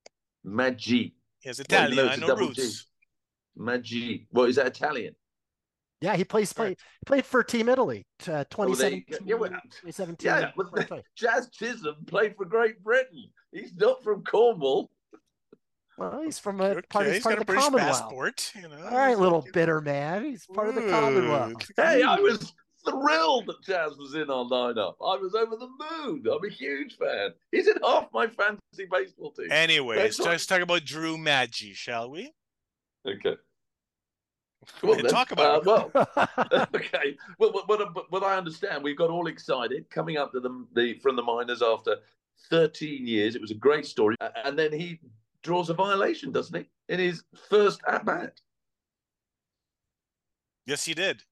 Maggi. Yes, Italian. Well, I know roots. Maggi. What is that, Italian? Yeah, he plays play, played for Team Italy, uh, twenty seventeen. Oh, yeah, well, twenty seventeen. Yeah, well, Jazz Chisholm played for Great Britain. He's not from Cornwall. Well, he's from a okay, part, he's he's part got of the a British Commonwealth. Passport, you know. All right, little bitter man. He's part Ooh. of the Commonwealth. Hey, I was thrilled that Jazz was in our lineup. I was over the moon. I'm a huge fan. He's in half my fantasy baseball team. Anyways, let's talk about Drew Maggi, shall we? Okay. Well, we can talk about uh, it. Well, okay. Well, what, what, what I understand, we've got all excited coming up to the, the from the minors after thirteen years. It was a great story, and then he draws a violation, doesn't he, in his first at bat? Yes, he did.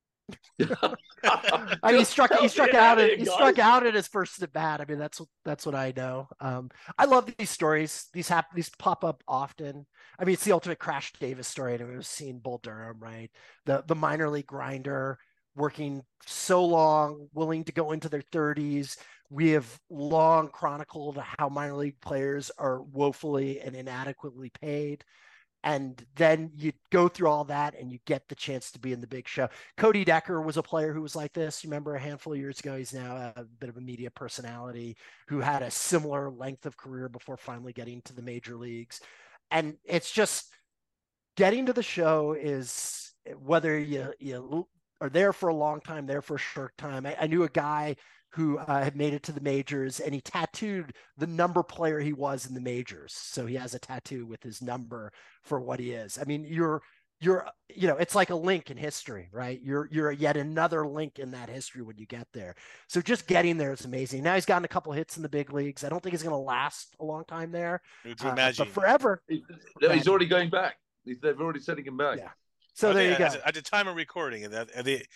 I mean, he struck. He struck out. At, he struck out at his first at bat. I mean, that's that's what I know. Um, I love these stories. These happen. These pop up often. I mean, it's the ultimate Crash Davis story. And we've seen Bull Durham, right? The the minor league grinder, working so long, willing to go into their thirties. We have long chronicled how minor league players are woefully and inadequately paid. And then you go through all that and you get the chance to be in the big show. Cody Decker was a player who was like this. You remember a handful of years ago, he's now a bit of a media personality who had a similar length of career before finally getting to the major leagues. And it's just getting to the show is whether you, you are there for a long time, there for a short time. I, I knew a guy who uh, had made it to the majors, and he tattooed the number player he was in the majors. So he has a tattoo with his number for what he is. I mean, you're, you're, you know, it's like a link in history, right? You're, you're yet another link in that history when you get there. So just getting there is amazing. Now he's gotten a couple of hits in the big leagues. I don't think he's going to last a long time there, uh, but forever. No, he's already going back. They've already sending him back. Yeah. So okay, there you go. At the time of recording, that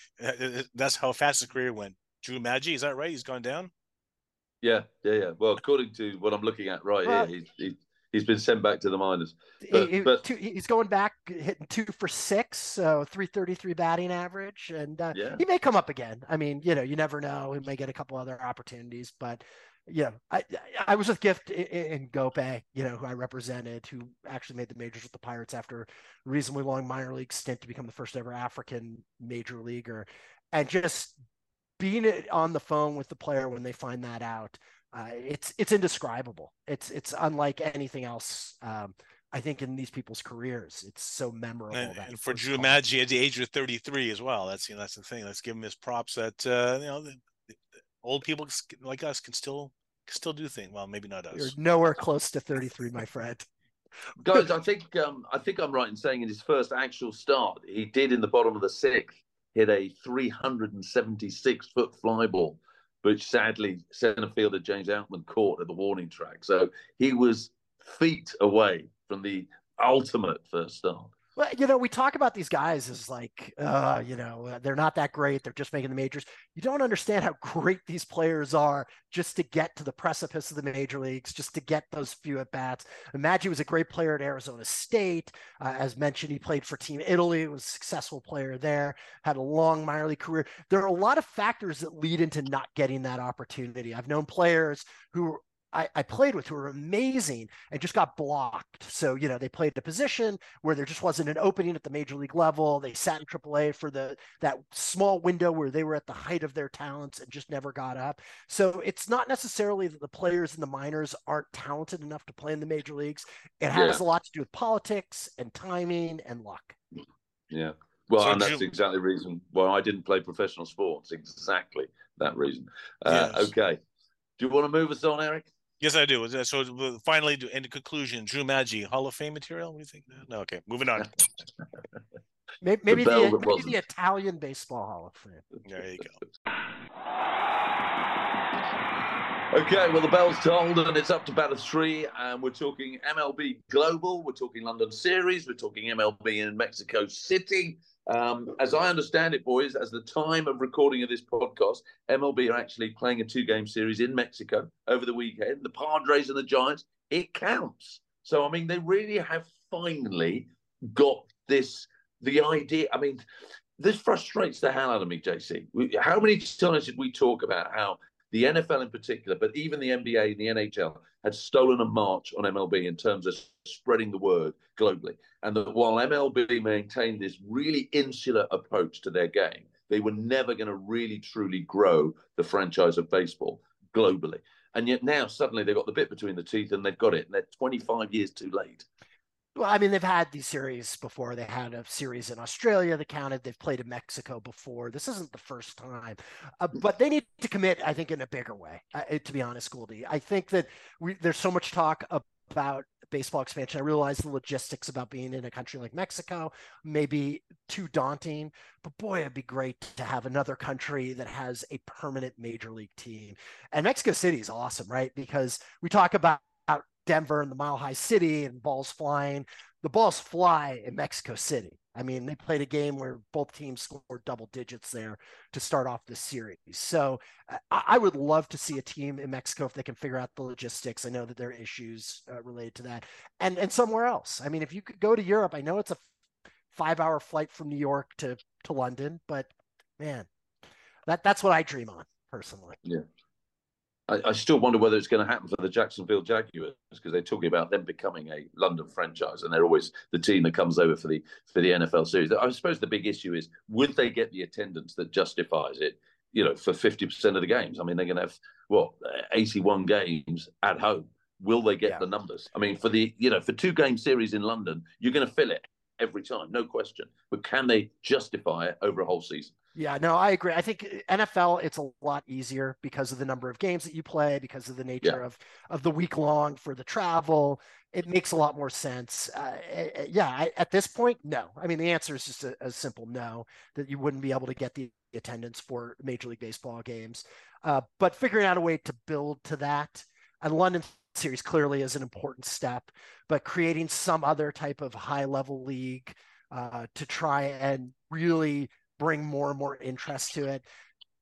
uh, that's how fast his career went. Drew Maggi, is that right? He's gone down? Yeah, yeah, yeah. Well, according to what I'm looking at right well, here, he's, he, he's been sent back to the minors. But, he, but... two, he's going back, hitting two for six, so three thirty-three batting average. And uh, yeah. he may come up again. I mean, you know, you never know. He may get a couple other opportunities. But, you know, I, I was with Gift in, in Gope, you know, who I represented, who actually made the majors with the Pirates after a reasonably long minor league stint to become the first ever African major leaguer. And just being on the phone with the player when they find that out, uh, it's it's indescribable. It's it's unlike anything else. Um, I think in these people's careers, it's so memorable. And, that and for Drew Maggi at the age of thirty-three as well. That's you know that's the thing. Let's give him his props. That uh, you know, the, the old people like us can still can still do things. Well, maybe not us. You're nowhere close to thirty-three, my friend. Guys, I think um, I think I'm right in saying in his first actual start, he did in the bottom of the sixth hit a three hundred seventy-six foot fly ball, which sadly center fielder James Outman caught at the warning track. So he was feet away from the ultimate first start. Well, you know, we talk about these guys as like, uh, you know, they're not that great. They're just making the majors. You don't understand how great these players are just to get to the precipice of the major leagues, just to get those few at bats. Maggi was a great player at Arizona State. Uh, as mentioned, he played for Team Italy, was a successful player there, had a long minor league career. There are a lot of factors that lead into not getting that opportunity. I've known players who I, I played with who were amazing and just got blocked. So, you know, they played a position where there just wasn't an opening at the major league level. They sat in triple A for the that small window where they were at the height of their talents and just never got up. So it's not necessarily that the players in the minors aren't talented enough to play in the major leagues. It has yeah. a lot to do with politics and timing and luck. Yeah. Well, So and that's Jim- exactly the reason why I didn't play professional sports. Exactly that reason. Uh, Yes. Okay. Do you want to move us on, Eric? Yes, I do. So finally, in conclusion, Drew Maggi, Hall of Fame material? What do you think? No, okay, moving on. Maybe, maybe, The the, bell that maybe wasn't. the Italian Baseball Hall of Fame. There you go. Okay, well, the bell's tolled and it's up to battle three, and we're talking M L B Global, we're talking London Series, we're talking M L B in Mexico City. Um, as I understand it, boys, as the time of recording of this podcast, M L B are actually playing a two-game series in Mexico over the weekend. The Padres and the Giants, it counts. So, I mean, they really have finally got this, the idea. I mean, this frustrates the hell out of me, J C. We, how many times did we talk about how the N F L in particular, but even the N B A and the N H L had stolen a march on M L B in terms of spreading the word globally. And that while M L B maintained this really insular approach to their game, they were never going to really truly grow the franchise of baseball globally. And yet now suddenly they've got the bit between the teeth and they've got it. And they're twenty-five years too late. Well, I mean, they've had these series before. They had a series in Australia that counted. They've played in Mexico before. This isn't the first time, uh, but they need to commit, I think, in a bigger way, uh, to be honest, Goldie. I think that we, there's so much talk about baseball expansion. I realize the logistics about being in a country like Mexico may be too daunting, but boy, it'd be great to have another country that has a permanent major league team. And Mexico City is awesome, right? Because we talk about Denver and the Mile High City and balls flying. The balls fly in Mexico City. I mean, they played a game where both teams scored double digits there to start off the series. So I, I would love to see a team in Mexico if they can figure out the logistics. I know that there are issues uh, related to that, and and somewhere else. I mean, if you could go to Europe, I know it's a five-hour flight from New York to to London, but man, that that's what I dream on personally. Yeah. I, I still wonder whether it's going to happen for the Jacksonville Jaguars, because they're talking about them becoming a London franchise, and they're always the team that comes over for the for the N F L series. I suppose the big issue is, would they get the attendance that justifies it? You know, for fifty percent of the games. I mean, they're going to have what eighty-one games at home. Will they get Yeah. the numbers? I mean, for the you know for two game series in London, you're going to fill it every time, no question. But can they justify it over a whole season? Yeah, no, I agree. I think N F L, it's a lot easier because of the number of games that you play, because of the nature Yeah. of, of the week long for the travel. It makes a lot more sense. Uh, eh, yeah, I, at this point, no. I mean, the answer is just a, a simple no, that you wouldn't be able to get the attendance for Major League Baseball games. Uh, but figuring out a way to build to that, and London series clearly is an important step, but creating some other type of high level league uh, to try and really bring more and more interest to it.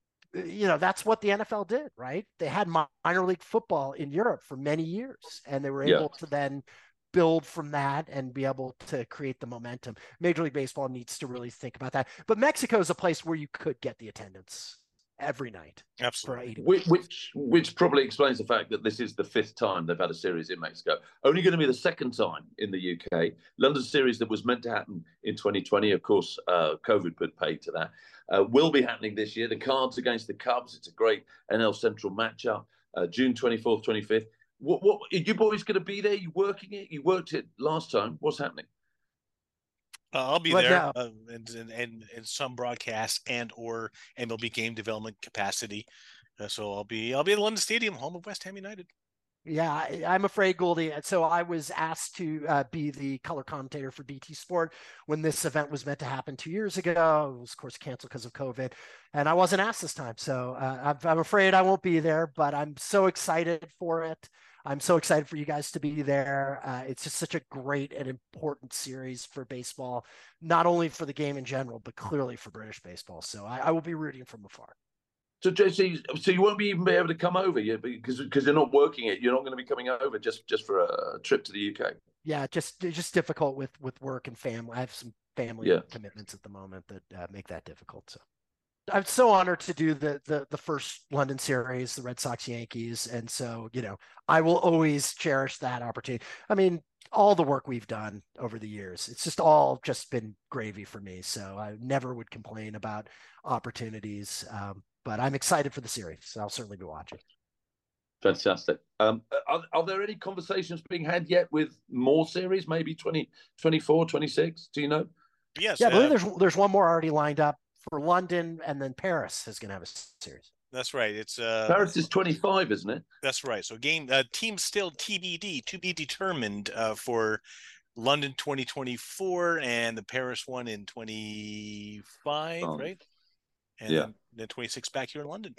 You know, that's what the N F L did, right? They had minor league football in Europe for many years, and they were Yeah. able to then build from that and be able to create the momentum. Major League Baseball needs to really think about that. But Mexico is a place where you could get the attendance every night for Absolutely. eighty. Which, which which probably explains the fact that this is the fifth time they've had a series in Mexico. Only going to be the second time in the U K. London series that was meant to happen in twenty twenty, of course, uh, COVID put paid to that, uh, will be happening this year. The Cards against the Cubs. It's a great N L Central matchup. Uh, June twenty-fourth, twenty-fifth. What, what, are you boys going to be there? You working it? You worked it last time. What's happening? Uh, I'll be But there now- uh, in, in, in, in some broadcast and or M L B game development capacity. Uh, so I'll be I'll be at London Stadium, home of West Ham United. Yeah, I, I'm afraid, Goldie. And so I was asked to uh, be the color commentator for B T Sport when this event was meant to happen two years ago. It was, of course, canceled because of COVID. And I wasn't asked this time. So uh, I'm, I'm afraid I won't be there, but I'm so excited for it. I'm so excited for you guys to be there. Uh, it's just such a great and important series for baseball, not only for the game in general, but clearly for British baseball. So I, I will be rooting from afar. So, J C, so you won't be even be able to come over, yeah, because because you're not working it. You're not going to be coming over just just for a trip to the U K. Yeah, just just difficult with with work and family. I have some family Yeah. commitments at the moment that uh, make that difficult. So I'm so honored to do the the the first London series, the Red Sox Yankees, and so you know I will always cherish that opportunity. I mean, all the work we've done over the years, it's just all just been gravy for me. So I never would complain about opportunities. Um, but I'm excited for the series, so I'll certainly be watching. Fantastic. Um, are, are there any conversations being had yet with more series, maybe twenty, twenty-four, twenty-six? Do you know? Yes. Yeah, I believe uh, there's there's one more already lined up for London, and then Paris is going to have a series. That's right. It's uh, Paris is twenty-five, isn't it? That's right. So game uh, team still T B D, to be determined uh, for London twenty twenty-four and the Paris one in twenty-five, oh. right? And yeah. then, then twenty-six back here in London.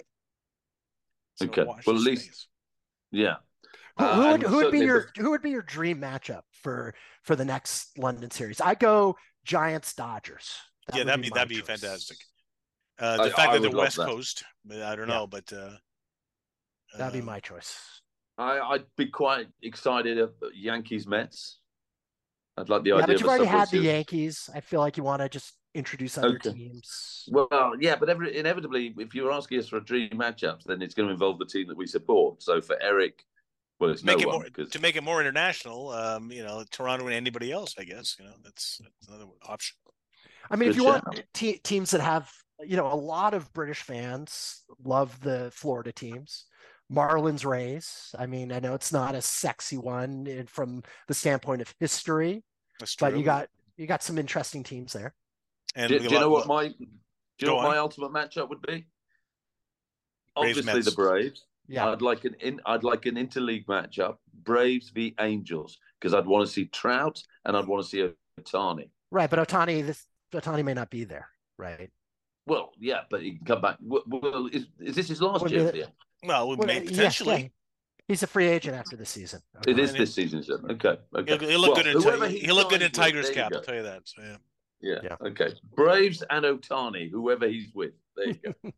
So okay. Well, at least, space. yeah. Who, who would who would be your the... who would be your dream matchup for for the next London series? I go Giants Dodgers. That yeah, that'd be, be that'd choice. be fantastic. Uh, the I, fact I that the West that. Coast, I don't know, yeah. but uh, that'd be my choice. I, I'd be quite excited at Yankees Mets. I'd like the yeah, idea. But you've of already had series. the Yankees. I feel like you want to just introduce other okay. teams. Well, yeah, but every, inevitably, if you're asking us for a dream matchup, then it's going to involve the team that we support. So for Eric, well, it's make no it one more, because... to make it more international. Um, you know, Toronto and anybody else. I guess you know that's, that's another option. I mean, Good if you shout. want te- teams that have, you know, a lot of British fans love the Florida teams. Marlins, Rays. I mean, I know it's not a sexy one from the standpoint of history, That's true. but you got you got some interesting teams there. And do, do you know what my do you know what my ultimate matchup would be? Braves, Obviously, Mets. the Braves. Yeah, I'd like an in, I'd like an interleague matchup: Braves v Angels, because I'd want to see Trout and I'd want to see Ohtani. Right, but Ohtani, this Ohtani may not be there, right? Well, yeah, but he can come back. Well, is, is this his last year? The, well, we well, may potentially. Yeah, yeah. He's a free agent after the season. Okay. It is this season, so okay. Okay. He'll, he'll look well, good in Tiger, he'll look good in Tiger's cap. I'll tell you that. So, yeah. yeah. Yeah. Okay. Braves and Ohtani, whoever he's with. There you go.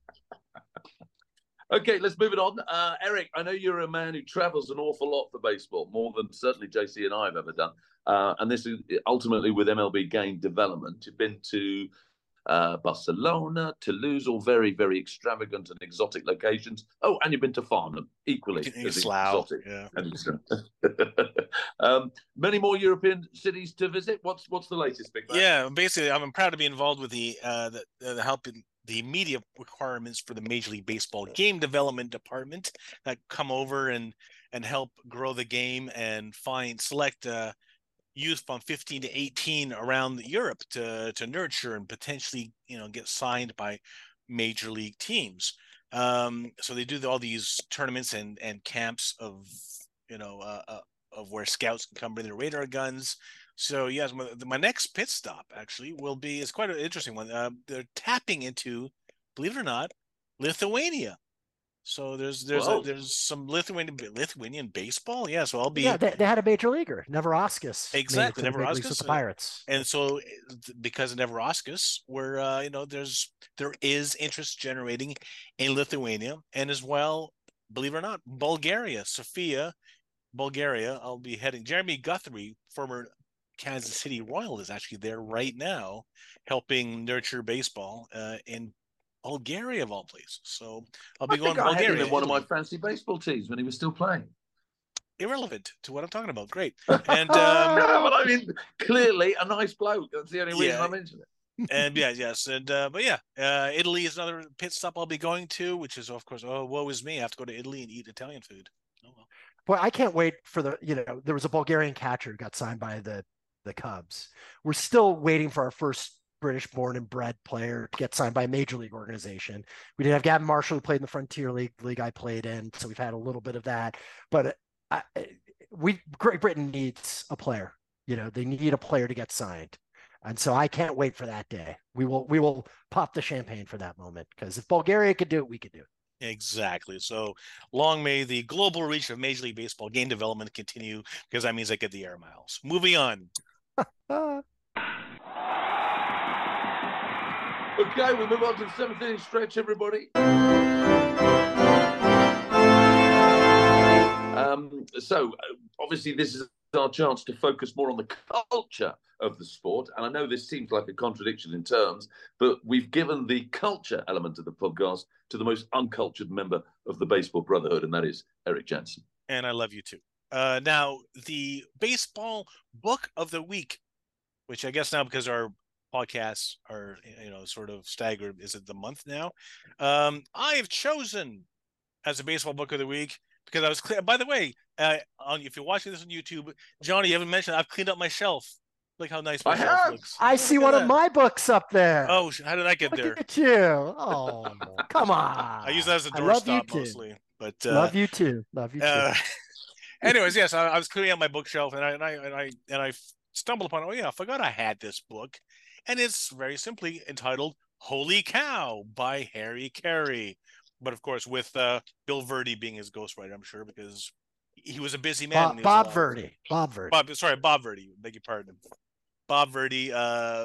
Okay, let's move it on. Uh, Eric, I know you're a man who travels an awful lot for baseball, more than certainly J C and I have ever done. Uh, and this is ultimately with M L B Game Development. You've been to uh, Barcelona, Toulouse, all very, very extravagant and exotic locations. Oh, and you've been to Farnham, equally as exotic. Yeah. um, many more European cities to visit. What's what's the latest, big man? Yeah, basically, I'm proud to be involved with the uh, the, the helping the media requirements for the Major League Baseball game development department that come over and and help grow the game and find select uh, youth from fifteen to eighteen around Europe to to nurture and potentially you know get signed by major league teams. Um, so they do all these tournaments and and camps of you know uh, uh, of where scouts can come bring their radar guns. So yes, my, my next pit stop actually will be it's quite an interesting one. Uh, they're tapping into, believe it or not, Lithuania. So there's there's a, there's some Lithuanian Lithuanian baseball. Yeah, so I'll be yeah. They, they had a major leaguer, Neverauskas. Exactly, Neverauskas with the Pirates. And so because of Neverauskas, where uh, you know there's there is interest generating in Lithuania, and as well, believe it or not, Bulgaria, Sofia, Bulgaria. I'll be heading. Jeremy Guthrie, former Kansas City Royal, is actually there right now, helping nurture baseball uh, in Bulgaria of all places. So I'll be I going think to I Bulgaria. had him in one of my fancy baseball teams when he was still playing. Irrelevant to what I'm talking about. Great. And um, no, but I mean, clearly a nice bloke. That's the only reason yeah. I mentioned it. and yeah, yes, and uh, but yeah, uh, Italy is another pit stop I'll be going to, which is of course, oh, woe is me. I have to go to Italy and eat Italian food. Oh well. Boy, I can't wait for the. You know, there was a Bulgarian catcher who got signed by the the Cubs. We're still waiting for our first British-born and bred player to get signed by a major league organization. We did have Gavin Marshall, who played in the Frontier League, league I played in, so we've had a little bit of that. But I, we Great Britain needs a player. You know, they need a player to get signed, and so I can't wait for that day. We will we will pop the champagne for that moment, because if Bulgaria could do it, we could do it. Exactly. So long may the global reach of Major League Baseball game development continue, because that means I get the air miles. Moving on. Okay, we move on to the seventh inning stretch, everybody. Um, so, obviously, this is our chance to focus more on the culture of the sport. And I know this seems like a contradiction in terms, but we've given the culture element of the podcast to the most uncultured member of the Baseball Brotherhood, and that is Eric Jansen. And I love you too. Uh, now, the baseball book of the week, which I guess now because our podcasts are, you know, sort of staggered, is it the month now? Um, I have chosen as a baseball book of the week because I was clear. By the way, uh, on, if you're watching this on YouTube, Johnny, you haven't mentioned I've cleaned up my shelf. Look how nice my I shelf have. looks. I Oh, see look one at of that. my books up there. Oh, how did I get Look there? at you. Oh, come on. I use that as a I love you doorstop too. mostly, but uh, Love you too. Love you too. uh, anyways, yes, I, I was clearing out my bookshelf, and I and I and I and I stumbled upon. Oh yeah, I forgot I had this book, and it's very simply entitled "Holy Cow" by Harry Carey, but of course with uh, Bill Verdi being his ghostwriter, I'm sure, because he was a busy man. Bob, and he was Bob alive. Verdi. Bob Verdi. Bob, sorry, Bob Verdi. Beg your pardon. Bob Verdi uh,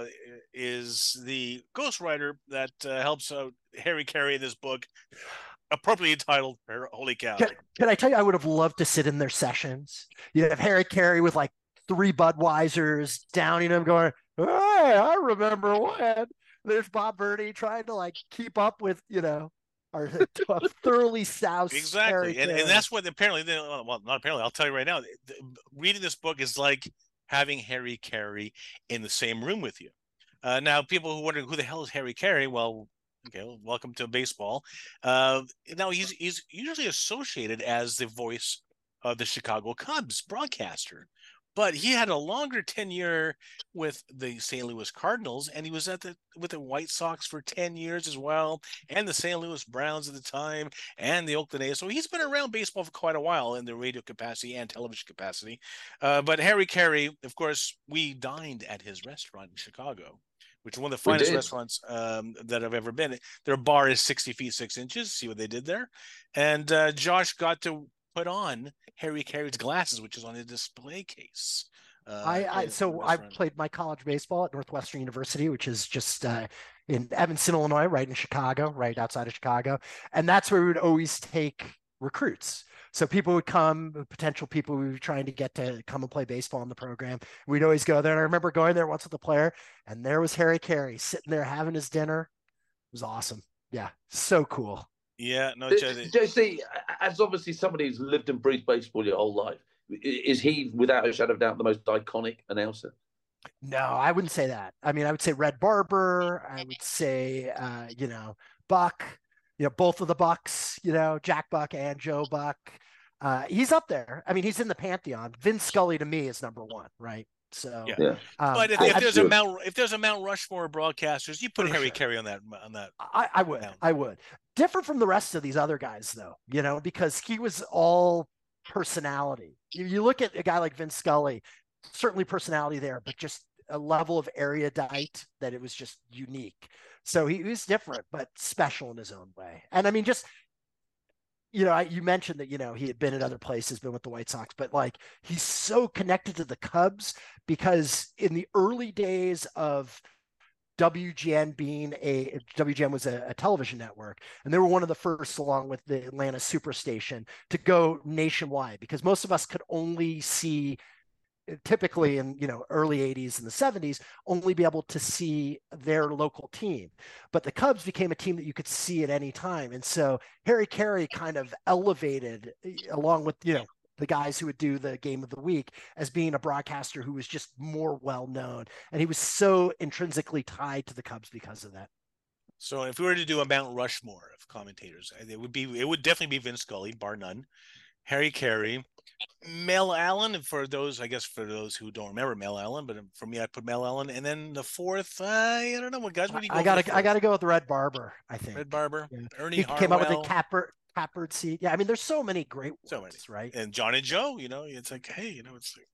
is the ghostwriter that uh, helps out Harry Carey in this book, appropriately entitled "Holy Cow." Can, can I tell you, I would have loved to sit in their sessions. You have Harry Carey with like three Budweisers downing him, going, "Hey, I remember when." There's Bob Verdi trying to like keep up with, you know, our thoroughly soused Exactly, Harry and Carey. and that's what apparently, well, not apparently. I'll tell you right now, reading this book is like having Harry Carey in the same room with you. Uh, now, people who wonder who the hell is Harry Carey, well, okay, well, welcome to baseball. Uh, now, he's he's usually associated as the voice of the Chicago Cubs broadcaster, but he had a longer tenure with the Saint Louis Cardinals, and he was at the with the White Sox for ten years as well, and the Saint Louis Browns at the time, and the Oakland A's. So he's been around baseball for quite a while in the radio capacity and television capacity. Uh, but Harry Carey, of course, we dined at his restaurant in Chicago, which is one of the finest restaurants um, that I've ever been. Their bar is sixty feet six inches. See what they did there, and uh, Josh got to put on Harry Carey's glasses, which is on a display case. Uh, I, I so I played my college baseball at Northwestern University, which is just uh, in Evanston, Illinois, right in Chicago, right outside of Chicago, and that's where we would always take recruits. So people would come, potential people we were trying to get to come and play baseball in the program. We'd always go there, and I remember going there once with a player, and there was Harry Carey sitting there having his dinner. It was awesome. Yeah, so cool. Yeah, no, J C, as obviously somebody who's lived and breathed baseball your whole life, is he, without a shadow of doubt, the most iconic announcer? No, I wouldn't say that. I mean, I would say Red Barber. I would say, uh, you know, Buck. You know, both of the Bucks. You know, Jack Buck and Joe Buck. Uh, he's up there. I mean, he's in the pantheon. Vin Scully to me is number one, right? So, yeah. yeah. Um, but if, I, if there's I, a Mount, if there's a Mount Rushmore broadcasters, you put Harry sure. Carey on that on that. I, I would. Mount. I would. Different from the rest of these other guys, though. You know, because he was all personality. You, you look at a guy like Vin Scully, certainly personality there, but just a level of erudite that it was just unique. So he, he was different, but special in his own way. And I mean, just. You know, I, you mentioned that, you know, he had been at other places, been with the White Sox, but like he's so connected to the Cubs because in the early days of W G N being a W G N was a, a television network, and they were one of the first, along with the Atlanta Superstation, to go nationwide because most of us could only see. Typically in, you know, early eighties and the seventies, only be able to see their local team. But the Cubs became a team that you could see at any time. And so Harry Carey kind of elevated, along with, you know, the guys who would do the game of the week, as being a broadcaster who was just more well-known. And he was so intrinsically tied to the Cubs because of that. So if we were to do a Mount Rushmore of commentators, it would be, it would definitely be Vin Scully, bar none. Harry Carey, Mel Allen, for those, I guess, for those who don't remember Mel Allen, but for me, I put Mel Allen, and then the fourth, uh, I don't know what guys. What do you go I gotta, I gotta go with Red Barber. I think Red Barber, yeah. Ernie he Harwell. Came out with a catbird, catbird seat. Yeah, I mean, there's so many great ones, so many, right? And John and Joe, you know, it's like, hey, you know, it's like,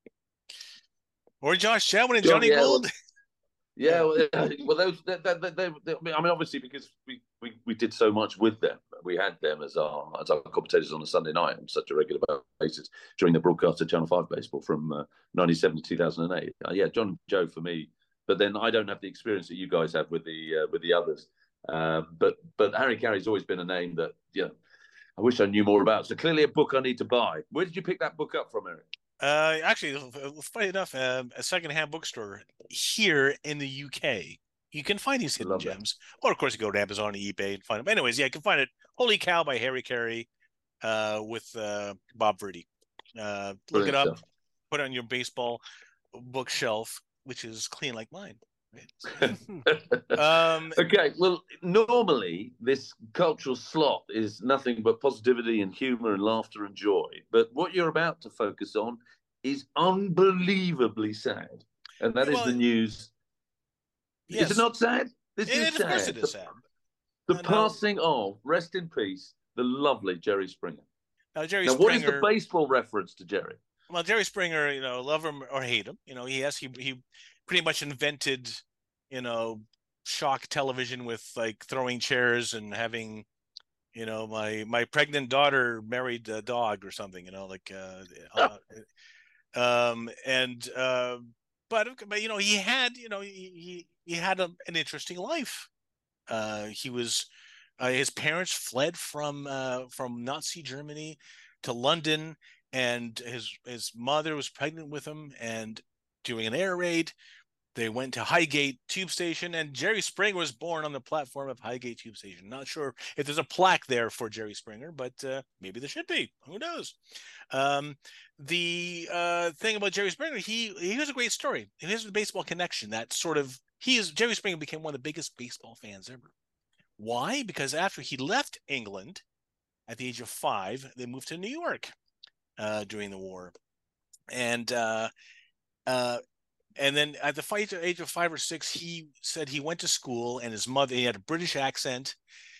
or Josh Chatwin and John, Johnny yeah, Gould. Well, yeah, well, uh, well those, they, they, they, they, I mean, obviously, because we, we, we did so much with them, we had them as our as our commentators on a Sunday night on such a regular basis during the broadcast of Channel Five baseball from uh, ninety-seven to two thousand eight. Uh, yeah, John and Joe for me, but then I don't have the experience that you guys have with the uh, with the others. Uh, but but Harry Carey's always been a name that, you know, I wish I knew more about. So clearly, a book I need to buy. Where did you pick that book up from, Eric? Uh, actually, funny enough, uh, a secondhand bookstore here in the U K. You can find these hidden Love that. gems, or of course, you go to Amazon and eBay and find them. Anyways, yeah, you can find it. Holy Cow by Harry Carey, uh, with uh, Bob Verdi. Uh, look it Brilliant up. stuff. Put it on your baseball bookshelf, which is clean like mine. um, Okay, well, normally this cultural slot is nothing but positivity and humor and laughter and joy. But what you're about to focus on is unbelievably sad, and that is well, the news. yes, Is it not sad? This it, is it, of sad. course it is the, sad. The Uh, now- passing of, rest in peace, the lovely Jerry Springer. Now, Jerry Now, what is the Springer. baseball reference to Jerry? Well, Jerry Springer, you know, love him or hate him, you know, he has he he pretty much invented, you know, shock television with like throwing chairs and having, you know, my my pregnant daughter married a dog or something, you know, like uh, uh um and uh but but you know, he had, you know, he he, he had a, an interesting life. Uh he was uh, his parents fled from uh from Nazi Germany to London, and his his mother was pregnant with him, and doing an air raid, they went to Highgate Tube Station, and Jerry Springer was born on the platform of Highgate Tube Station. Not sure if there's a plaque there for Jerry Springer, but uh, maybe there should be. Who knows? Um, the uh, thing about Jerry Springer, he he has a great story. He has a baseball connection that sort of he is Jerry Springer became one of the biggest baseball fans ever. Why? Because after he left England at the age of five, they moved to New York uh, during the war, and uh, uh, and then at the age of five or six, he said he went to school, and his mother, he had a British accent,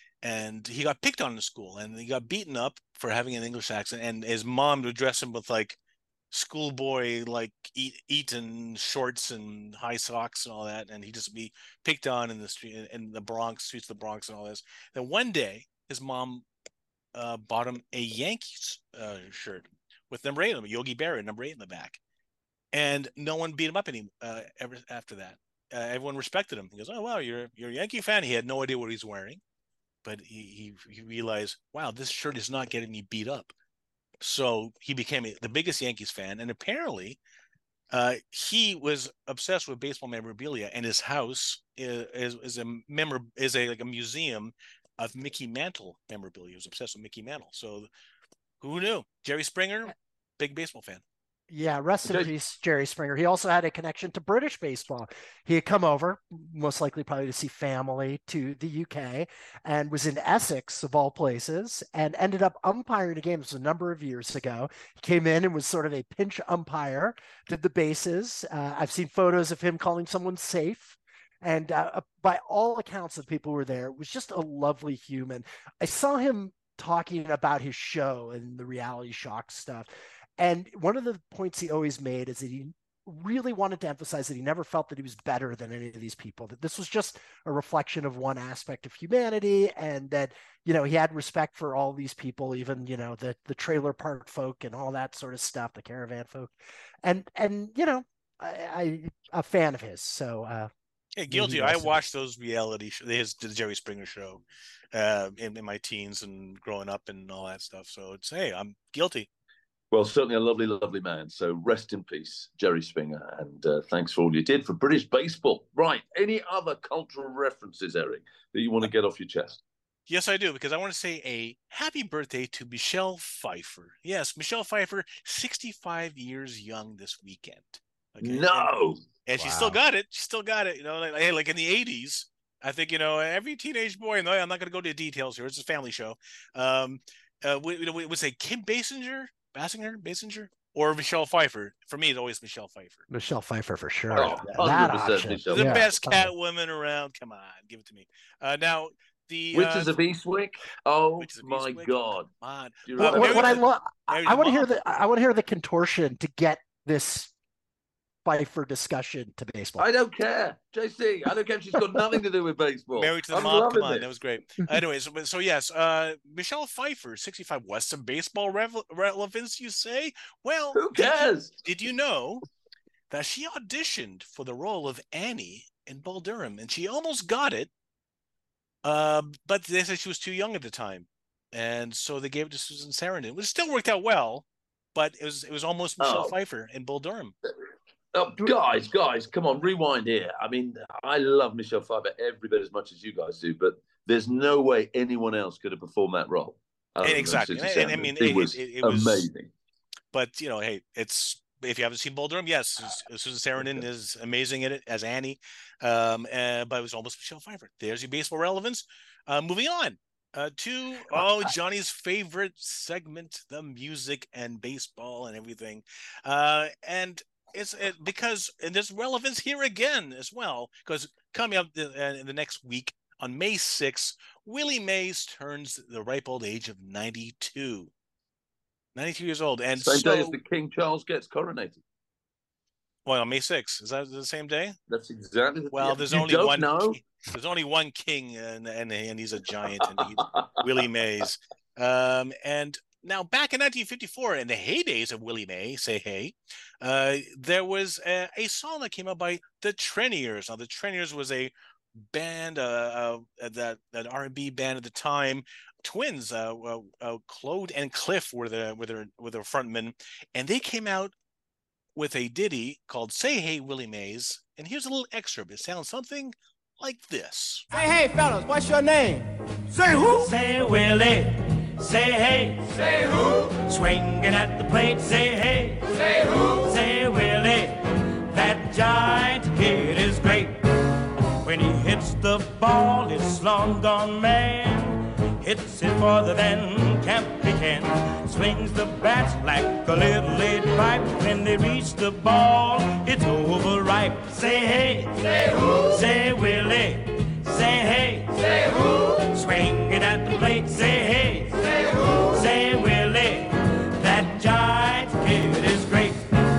and he got picked on in school, and he got beaten up for having an English accent, and his mom would dress him with like schoolboy, like eat, Eton shorts and high socks and all that, and he'd just be picked on in the street, in the Bronx, streets of the Bronx and all this. Then one day, his mom uh, bought him a Yankees uh, shirt with number eight on it, Yogi Berra, number eight in the back. And no one beat him up any uh, ever after that. Uh, everyone respected him. He goes, "Oh wow, you're you're a Yankee fan." He had no idea what he's wearing, but he he, he realized, "Wow, this shirt is not getting me beat up." So he became a, the biggest Yankees fan, and apparently, uh, he was obsessed with baseball memorabilia. And his house is is, is a memor is a like a museum of Mickey Mantle memorabilia. He was obsessed with Mickey Mantle. So who knew? Jerry Springer, big baseball fan. Yeah, rest in peace, Jerry Springer. He also had a connection to British baseball. He had come over, most likely probably to see family, to the U K, and was in Essex, of all places, and ended up umpiring a game. This was a number of years ago. He came in and was sort of a pinch umpire, did the bases. Uh, I've seen photos of him calling someone safe. And uh, by all accounts of people who were there, was just a lovely human. I saw him talking about his show and the reality shock stuff. And one of the points he always made is that he really wanted to emphasize that he never felt that he was better than any of these people, that this was just a reflection of one aspect of humanity, and that, you know, he had respect for all these people, even, you know, the the trailer park folk and all that sort of stuff, the caravan folk. And, and you know, I, I a fan of his. So, uh, yeah, guilty. I watched those reality shows, his the Jerry Springer show, uh, in, in my teens and growing up and all that stuff. So it's, hey, I'm guilty. Well, certainly a lovely, lovely man. So rest in peace, Jerry Springer. And uh, thanks for all you did for British baseball. Right. Any other cultural references, Eric, that you want to get off your chest? Yes, I do, because I want to say a happy birthday to Michelle Pfeiffer. Yes, Michelle Pfeiffer, sixty-five years young this weekend. Okay? No. And, and wow. She still got it. She still got it. You know, like, like in the eighties, I think, you know, every teenage boy, and I'm not going to go into details here. It's a family show. Um, uh, we, you know, we would say Kim Basinger. Basinger, Basinger, or Michelle Pfeiffer. For me, it's always Michelle Pfeiffer. Michelle Pfeiffer for sure. Oh, that option. Michelle. The yeah. best Catwoman around. Come on, give it to me. Uh, now the Witches uh, of Eastwick. Oh of my Eastwick. God! Come on. What, what, what I love, I, I want to hear the, I want to hear the contortion to get this Pfeiffer discussion to baseball. I don't care, J C. I don't care if she's got nothing to do with baseball. Married to the I'm Mob. Come on, it. that was great. Anyways, so, so yes, uh, Michelle Pfeiffer, sixty-five. What's some baseball rev- relevance, you say? Well, who cares? Did you, did you know that she auditioned for the role of Annie in Bull Durham, and she almost got it, uh, but they said she was too young at the time, and so they gave it to Susan Sarandon, which still worked out well. but it was it was almost Michelle Oh. Pfeiffer in Bull Durham. Oh, guys, guys, come on, rewind here. I mean, I love Michelle Pfeiffer every bit as much as you guys do, but there's no way anyone else could have performed that role. Exactly, and, and I mean, it, it, was it, it was amazing. But you know, hey, it's if you haven't seen Bull Durham, yes, Susan Sarandon is amazing in it as Annie, um, uh, but it was almost Michelle Pfeiffer. There's your baseball relevance. Uh, moving on uh, to oh Johnny's favorite segment, the music and baseball and everything, uh, and it's it, because and there's relevance here again as well, because coming up the, uh, in the next week on May sixth, Willie Mays turns the ripe old age of ninety-two. ninety-two years old, and same so, day as the King Charles gets coronated. Well, on May sixth, is that the same day? That's exactly. The, well, yeah, there's you only don't one. Know? There's only one king, and and, and he's a giant, and he's Willie Mays. Um, and now back in nineteen fifty-four, in the heydays of Willie May, say hey, uh, there was a, a song that came out by the Treniers. Now, the Treniers was a band, uh, uh that that R and B band at the time. Twins, uh, uh, uh, Claude and Cliff were the were their were their frontmen, and they came out with a ditty called "Say Hey Willie Mays," and here's a little excerpt. It sounds something like this. Say hey, fellas, what's your name? Say who? Say Willie. Say hey. Say who? Swinging at the plate. Say hey. Say who? Say Willie. That giant kid is great. When he hits the ball, it's long gone man. Hits it farther than Campy can. Swings the bat like a little lead pipe. When they reach the ball, it's overripe. Say hey. Say who? Say Willie. Say hey. Say who? Swinging at the plate. Say hey. Say who? Say Willie. That giant kid is great.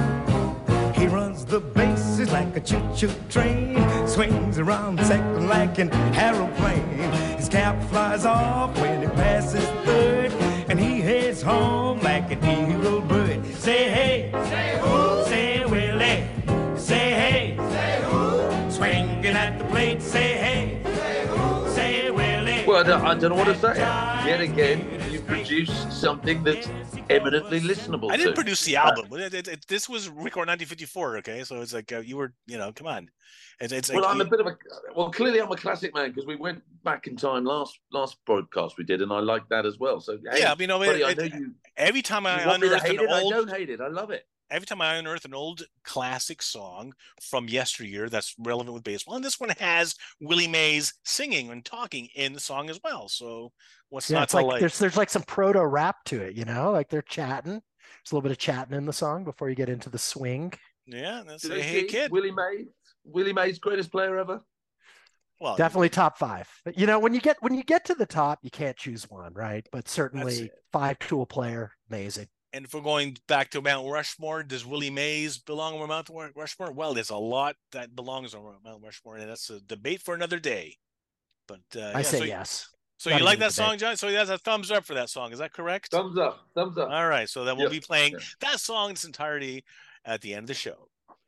He runs the bases like a choo-choo train. Swings around second like an aeroplane. His cap flies off when he passes third, and he heads home like an eagle bird. Say hey. Say who? Say Willie. Say hey. Say who? Swinging at the plate. Say hey. Say who? Say Willie. Well, I don't, I don't know what to say. Yet again, you produced something that's eminently listenable. I didn't to. produce the album. It, it, it, this was recorded nineteen fifty-four. Okay, so it's like uh, you were, you know, come on. It's, it's Well, like, I'm you, a bit of a well. Clearly, I'm a classic man because we went back in time last last broadcast we did, and I liked that as well. So hey, yeah, you know, buddy, it, I it, know you. every time I You want me to unearthed hate an it? old, I don't hate it. I love it. every time I unearth an old classic song from yesteryear that's relevant with baseball, and this one has Willie Mays singing and talking in the song as well. So what's Yeah, not it's to like, like? there's there's like some proto rap to it, you know, like they're chatting. There's a little bit of chatting in the song before you get into the swing. Yeah, that's Did a they hey see kid. Willie Mays, Willie Mays, greatest player ever. Well, Definitely top five. You know, when you get when you get to the top, you can't choose one, right? But certainly it. five tool player, amazing. And if we're going back to Mount Rushmore, does Willie Mays belong on Mount Rushmore? Well, there's a lot that belongs on Mount Rushmore, and that's a debate for another day. But uh, I yeah, say so, yes. So Not you like even a that debate. song, John? So that's a thumbs up for that song. Is that correct? Thumbs up, thumbs up. All right. So then we'll Yep. be playing Yeah. that song in its entirety at the end of the show.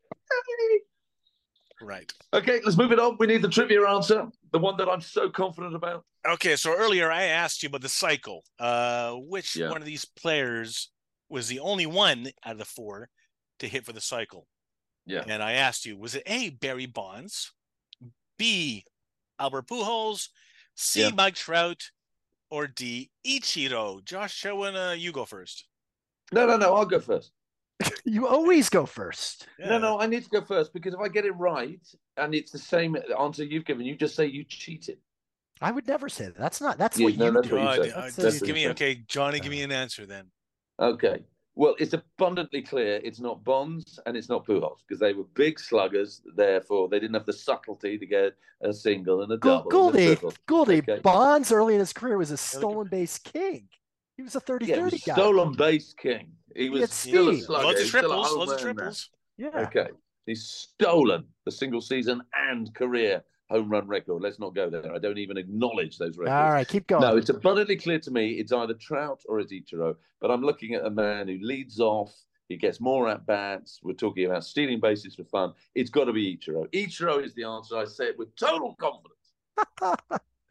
Right. Okay, let's move it on. We need the trivia answer, the one that I'm so confident about. Okay. So earlier I asked you about the cycle. Uh, which Yeah. one of these players was the only one out of the four to hit for the cycle? Yeah. And I asked you, was it A, Barry Bonds, B, Albert Pujols, C, Yeah. Mike Trout, or D, Ichiro? Josh Chowan, uh, you go first. No, no, no. I'll go first. You always go first. Yeah. No, no, I need to go first because if I get it right and it's the same answer you've given, you just say you cheated. I would never say that. That's not. That's Yeah, what no, you that's do. what you Uh, said. uh, That's- just that's give what me you okay, Johnny. Give me an answer then. Okay. Well, it's abundantly clear it's not Bonds and it's not Pujols because they were big sluggers. Therefore, they didn't have the subtlety to get a single and a Gould- double. and a Gouldy, triple. Gouldy, Okay. Bonds early in his career was a stolen base king. He was a thirty Yeah, he thirty was guy. stolen base king. He was had still a speed. slugger. Loads He of was still a triples. home Loads of run man. triples. Yeah. Okay. He's stolen the single season and career home run record. Let's not go there. I don't even acknowledge those records. All right, keep going. No, it's abundantly clear to me it's either Trout or it's Ichiro. But I'm looking at a man who leads off. He gets more at bats. We're talking about stealing bases for fun. It's got to be Ichiro. Ichiro is the answer. I say it with total confidence.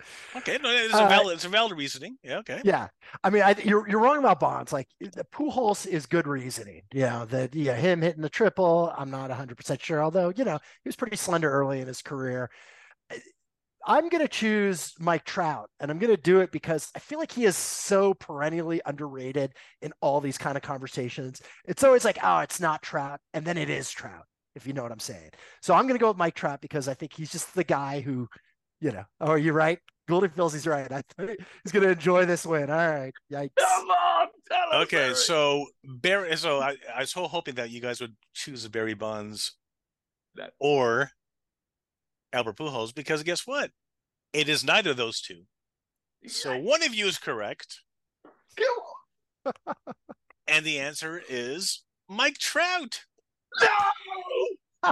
Okay, no, it's a Uh, valid, it's a valid reasoning. Yeah, okay. Yeah, I mean, I, you're you're wrong about Bonds. Like the Pujols is good reasoning. You know that yeah, him hitting the triple. I'm not one hundred percent sure. Although you know he was pretty slender early in his career. I'm gonna choose Mike Trout, and I'm gonna do it because I feel like he is so perennially underrated in all these kind of conversations. It's always like, oh, it's not Trout, and then it is Trout, if you know what I'm saying. So I'm gonna go with Mike Trout because I think he's just the guy who, you know. Oh, are you right? Golden feels he's right. I think he's gonna enjoy this win. All right, yikes. Come on, tell us, Okay, Eric. so Barry. So I, I was so hoping that you guys would choose the Barry Bonds No. or Albert Pujols because guess what? It is neither of those two. So one of you is correct, Come on. and the answer is Mike Trout. No!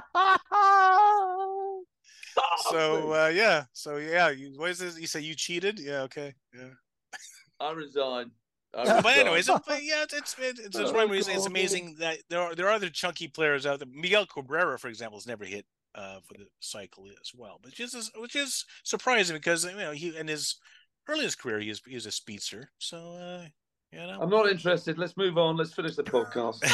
So uh, yeah, so yeah, you, what is this? You say you cheated? Yeah, okay, yeah. I resign. I But resign. anyways, it, but yeah, it's it's it's, it's, Oh, one reason. It's God. amazing that there are there are other chunky players out there. Miguel Cabrera, for example, has never hit uh, for the cycle as well, which is which is surprising because you know he in his earliest career he was he was a speedster. So uh, you know, I'm not interested. Let's move on. Let's finish the podcast.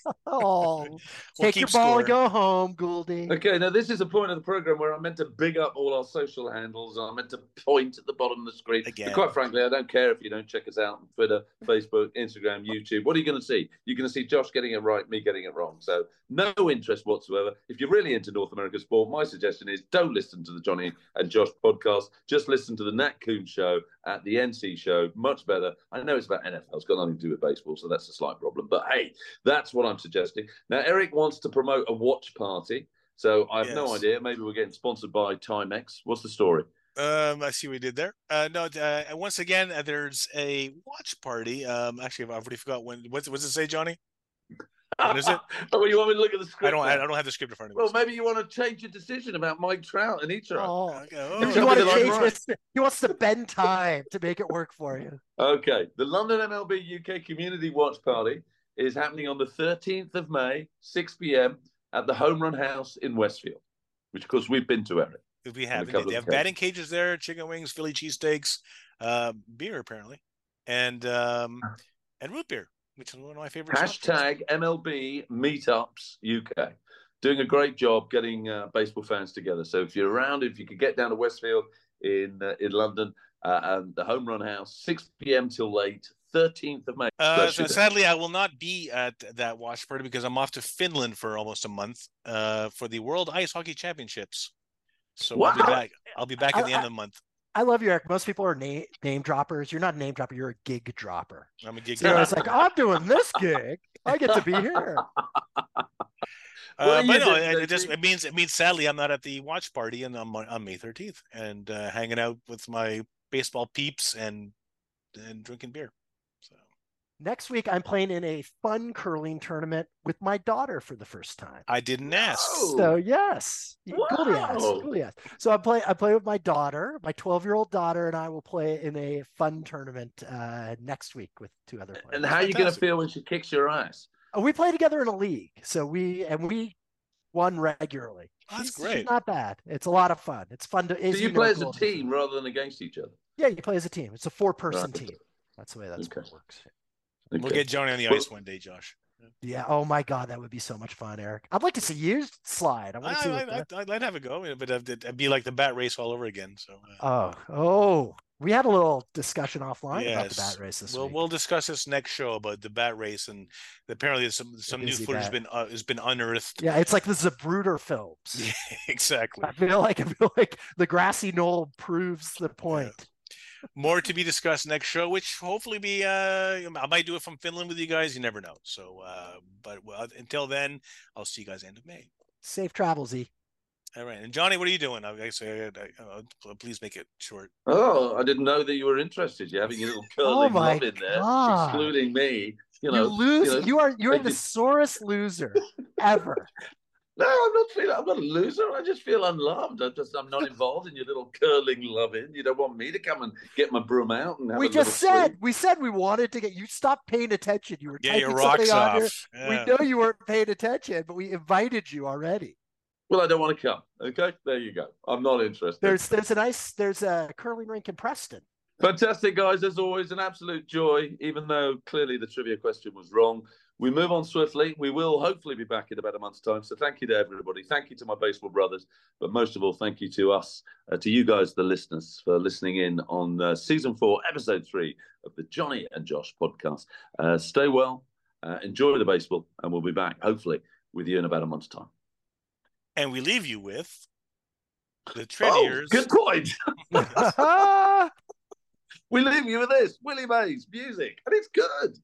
Oh, We'll take keep your ball score. and go home, Gouldy. Okay, now this is a point of the program where I'm meant to big up all our social handles. And I'm meant to point at the bottom of the screen. Again. But quite frankly, I don't care if you don't check us out on Twitter, Facebook, Instagram, YouTube. What are you going to see? You're going to see Josh getting it right, me getting it wrong. So no interest whatsoever. If you're really into North American sport, my suggestion is don't listen to the Johnny and Josh podcast. Just listen to the Nat Coon show at the N C show. Much better. I know it's about N F L. It's got nothing to do with baseball, so that's a slight problem. But hey, that's what I'm suggesting. Now, Eric wants to promote a watch party. So I have Yes. no idea. Maybe we're getting sponsored by Timex. What's the story? Um, I see what we did there. Uh, no, uh, and once again, uh, there's a watch party. Um, actually, I've already forgot when. What's what's it say, Johnny? What is it? Oh, you want me to look at the script? I don't. I now? don't have the script in front of me. Well, maybe you want to change your decision about Mike Trout and Ichiro. Oh, Okay. if Tell you Oh, me want to that I'm change right. this, he wants to bend time to make it work for you. Okay, the London M L B U K Community Watch Party is happening on the thirteenth of May, six p.m. at the Home Run House in Westfield, which, of course, we've been to, Eric. we have. couple They of have batting cages there, chicken wings, Philly cheesesteaks, uh, beer apparently, and um, and root beer, which is one of my favorite. soft drinks. Hashtag M L B Meetups U K. Doing a great job getting uh, baseball fans together. So if you're around, if you could get down to Westfield in uh, in London, uh, and the Home Run House, six p.m. till late, thirteenth of May. Uh, Bless so you, Dan. sadly, I will not be at that watch party because I'm off to Finland for almost a month uh, for the World Ice Hockey Championships. So I'll be Wow. back. I'll be back at I- the end of the month. I love you, Eric. Most people are name name droppers. You're not a name dropper. You're a gig dropper. I'm a gig. You know, it's like I'm doing this gig. I get to be here. What Uh, are but you no, doing, it, it just J T? it means it means sadly I'm not at the watch party and on, on May thirteenth and uh, hanging out with my baseball peeps and and drinking beer. So Next week, I'm playing in a fun curling tournament with my daughter for the first time. I didn't ask. Oh. So yes, Gouldy asked. Wow. Gouldy asked. So I play. I play with my daughter. My twelve-year-old daughter and I will play in a fun tournament uh, next week with two other players. And how are you going to Fantastic. feel when she kicks your ass? Uh, we play together in a league, so we and we won regularly. That's She's- great. She's not bad. It's a lot of fun. It's fun to. So you know, play as a Gouldy. team rather than against each other. Yeah, you play as a team. It's a four-person Right. team. That's the way that Okay. sport works. We'll Okay. get Johnny on the Well- ice one day, Josh. Yeah. Oh my God, that would be so much fun, Eric. I'd like to see you slide. I I, want to see. what I, the- I'd, I'd have a go, but it'd it'd be like the bat race all over again. So uh, Oh, oh, we had a little discussion offline about the Yes. bat race this we'll week. we'll discuss this next show about the bat race and apparently some some new busy footage has bat. been uh, has been unearthed. Yeah, it's like the Zapruder films. Exactly. I feel like I feel like the grassy knoll proves the point. More to be discussed next show, which hopefully be uh I might do it from Finland with you guys. You never know. So, uh, but well, until then, I'll see you guys end of May. Safe travels, E. All right. And Johnny, what are you doing? I guess I, I, uh, please make it short. Oh, I didn't know that you were interested. You're having a little curling my love in there, God. excluding me. You You, know, lose. you You, know, are you are they the just- sorest loser ever. No, I'm not feeling. I'm not a loser. I just feel unloved. I just. I'm not involved in your little curling loving. You don't want me to come and get my broom out and have We a little just said sleep. we said we wanted to get you. Stopped paying attention. You were Get typing your rocks something on your- off. Yeah. We know you weren't paying attention, but we invited you already. Well, I don't want to come. Okay, there you go. I'm not interested. There's there's a nice there's a curling rink in Preston. Fantastic, guys. As always, an absolute joy, even though clearly the trivia question was wrong. We move on swiftly. We will hopefully be back in about a month's time. So thank you to everybody. Thank you to my baseball brothers. But most of all, thank you to us, uh, to you guys, the listeners, for listening in on uh, season four, episode three of the Johnny and Josh podcast. Uh, stay well, uh, enjoy the baseball, and we'll be back, hopefully, with you in about a month's time. And we leave you with the Oh, Triviers. good point. We leave you with this, Willie Mays music, and it's good.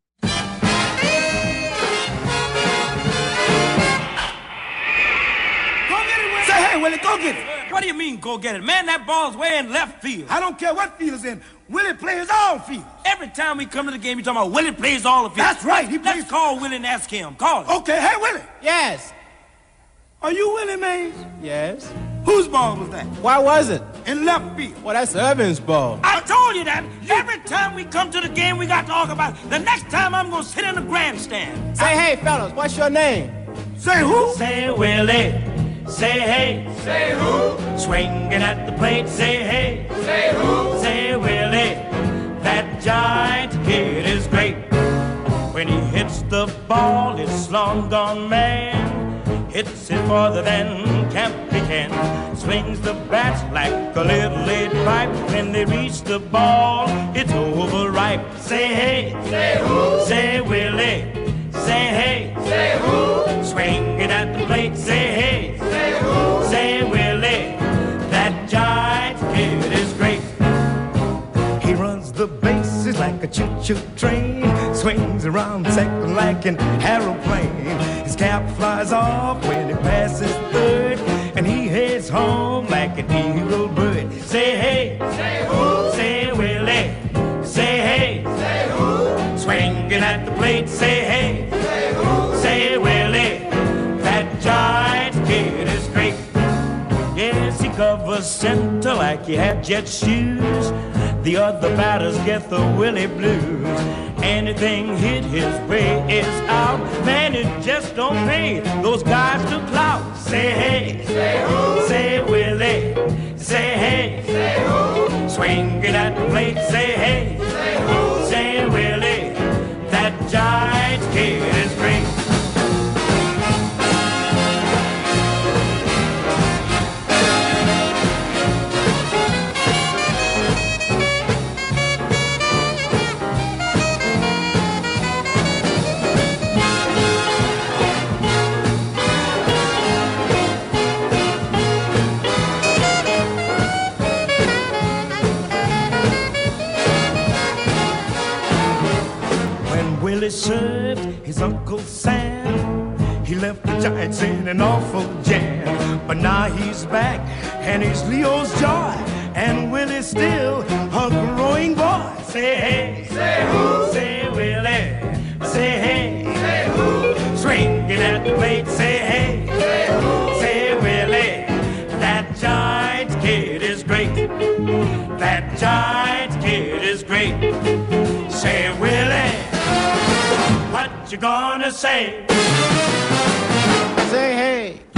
Go get it, Willie. Say, hey, Willie, go get it. What do you mean, go get it? Man, that ball's way in left field. I don't care what field it's in. Willie plays all field. Every time we come to the game, you talking about Willie plays all the field. That's right. He plays. Let's call Willie and ask him. Call him. Okay, hey, Willie. Yes. Are you Willie Mays? Yes. Whose ball was that? Why was it? In left field. Well, that's Irvin's ball. I told you that. Every time we come to the game, we got to talk about it. The next time I'm going to sit in the grandstand. Say, hey, fellas, what's your name? Say who? Say Willie. Say hey. Say who? Swinging at the plate. Say hey. Say who? Say Willie. That giant kid is great. When he hits the ball, it's long gone man. Hits it farther than Campy can. Swings the bat like a little lead pipe. When they reach the ball, it's overripe. Say hey. Say who? Say Willie. Say hey. Say who? Swing it at the plate. Say hey. Say who? Say Willie. That giant kid is great. He runs the bases like a choo-choo train. Swings around second like an aeroplane. His cap flies off when he passes third, and he heads home like an eagle bird. Say hey. Say who? Say Willie. Say hey. Say who? Swinging at the plate. Say hey. Say who? Say Willie. That giant kid is great. Yes, he covers center like he had jet shoes. The other batters get the Willie blues. Anything hit his way is out. Man, it just don't pay those guys to clout. Say hey. Say who? Say Willie. Say hey. Say who? Swing it at the plate. Say hey. Say who? Say Willie. That giant kid is great. Willie served his Uncle Sam. He left the Giants in an awful jam. But now he's back, and he's Leo's joy. And Willie's still a growing boy. Say hey. Say who? Say Willie. Say hey. Say who? Swing it at the plate. Say hey. Say who? Say Willie. That giant kid is great. That giant kid is great. Say Willie. What you gonna say? Say hey.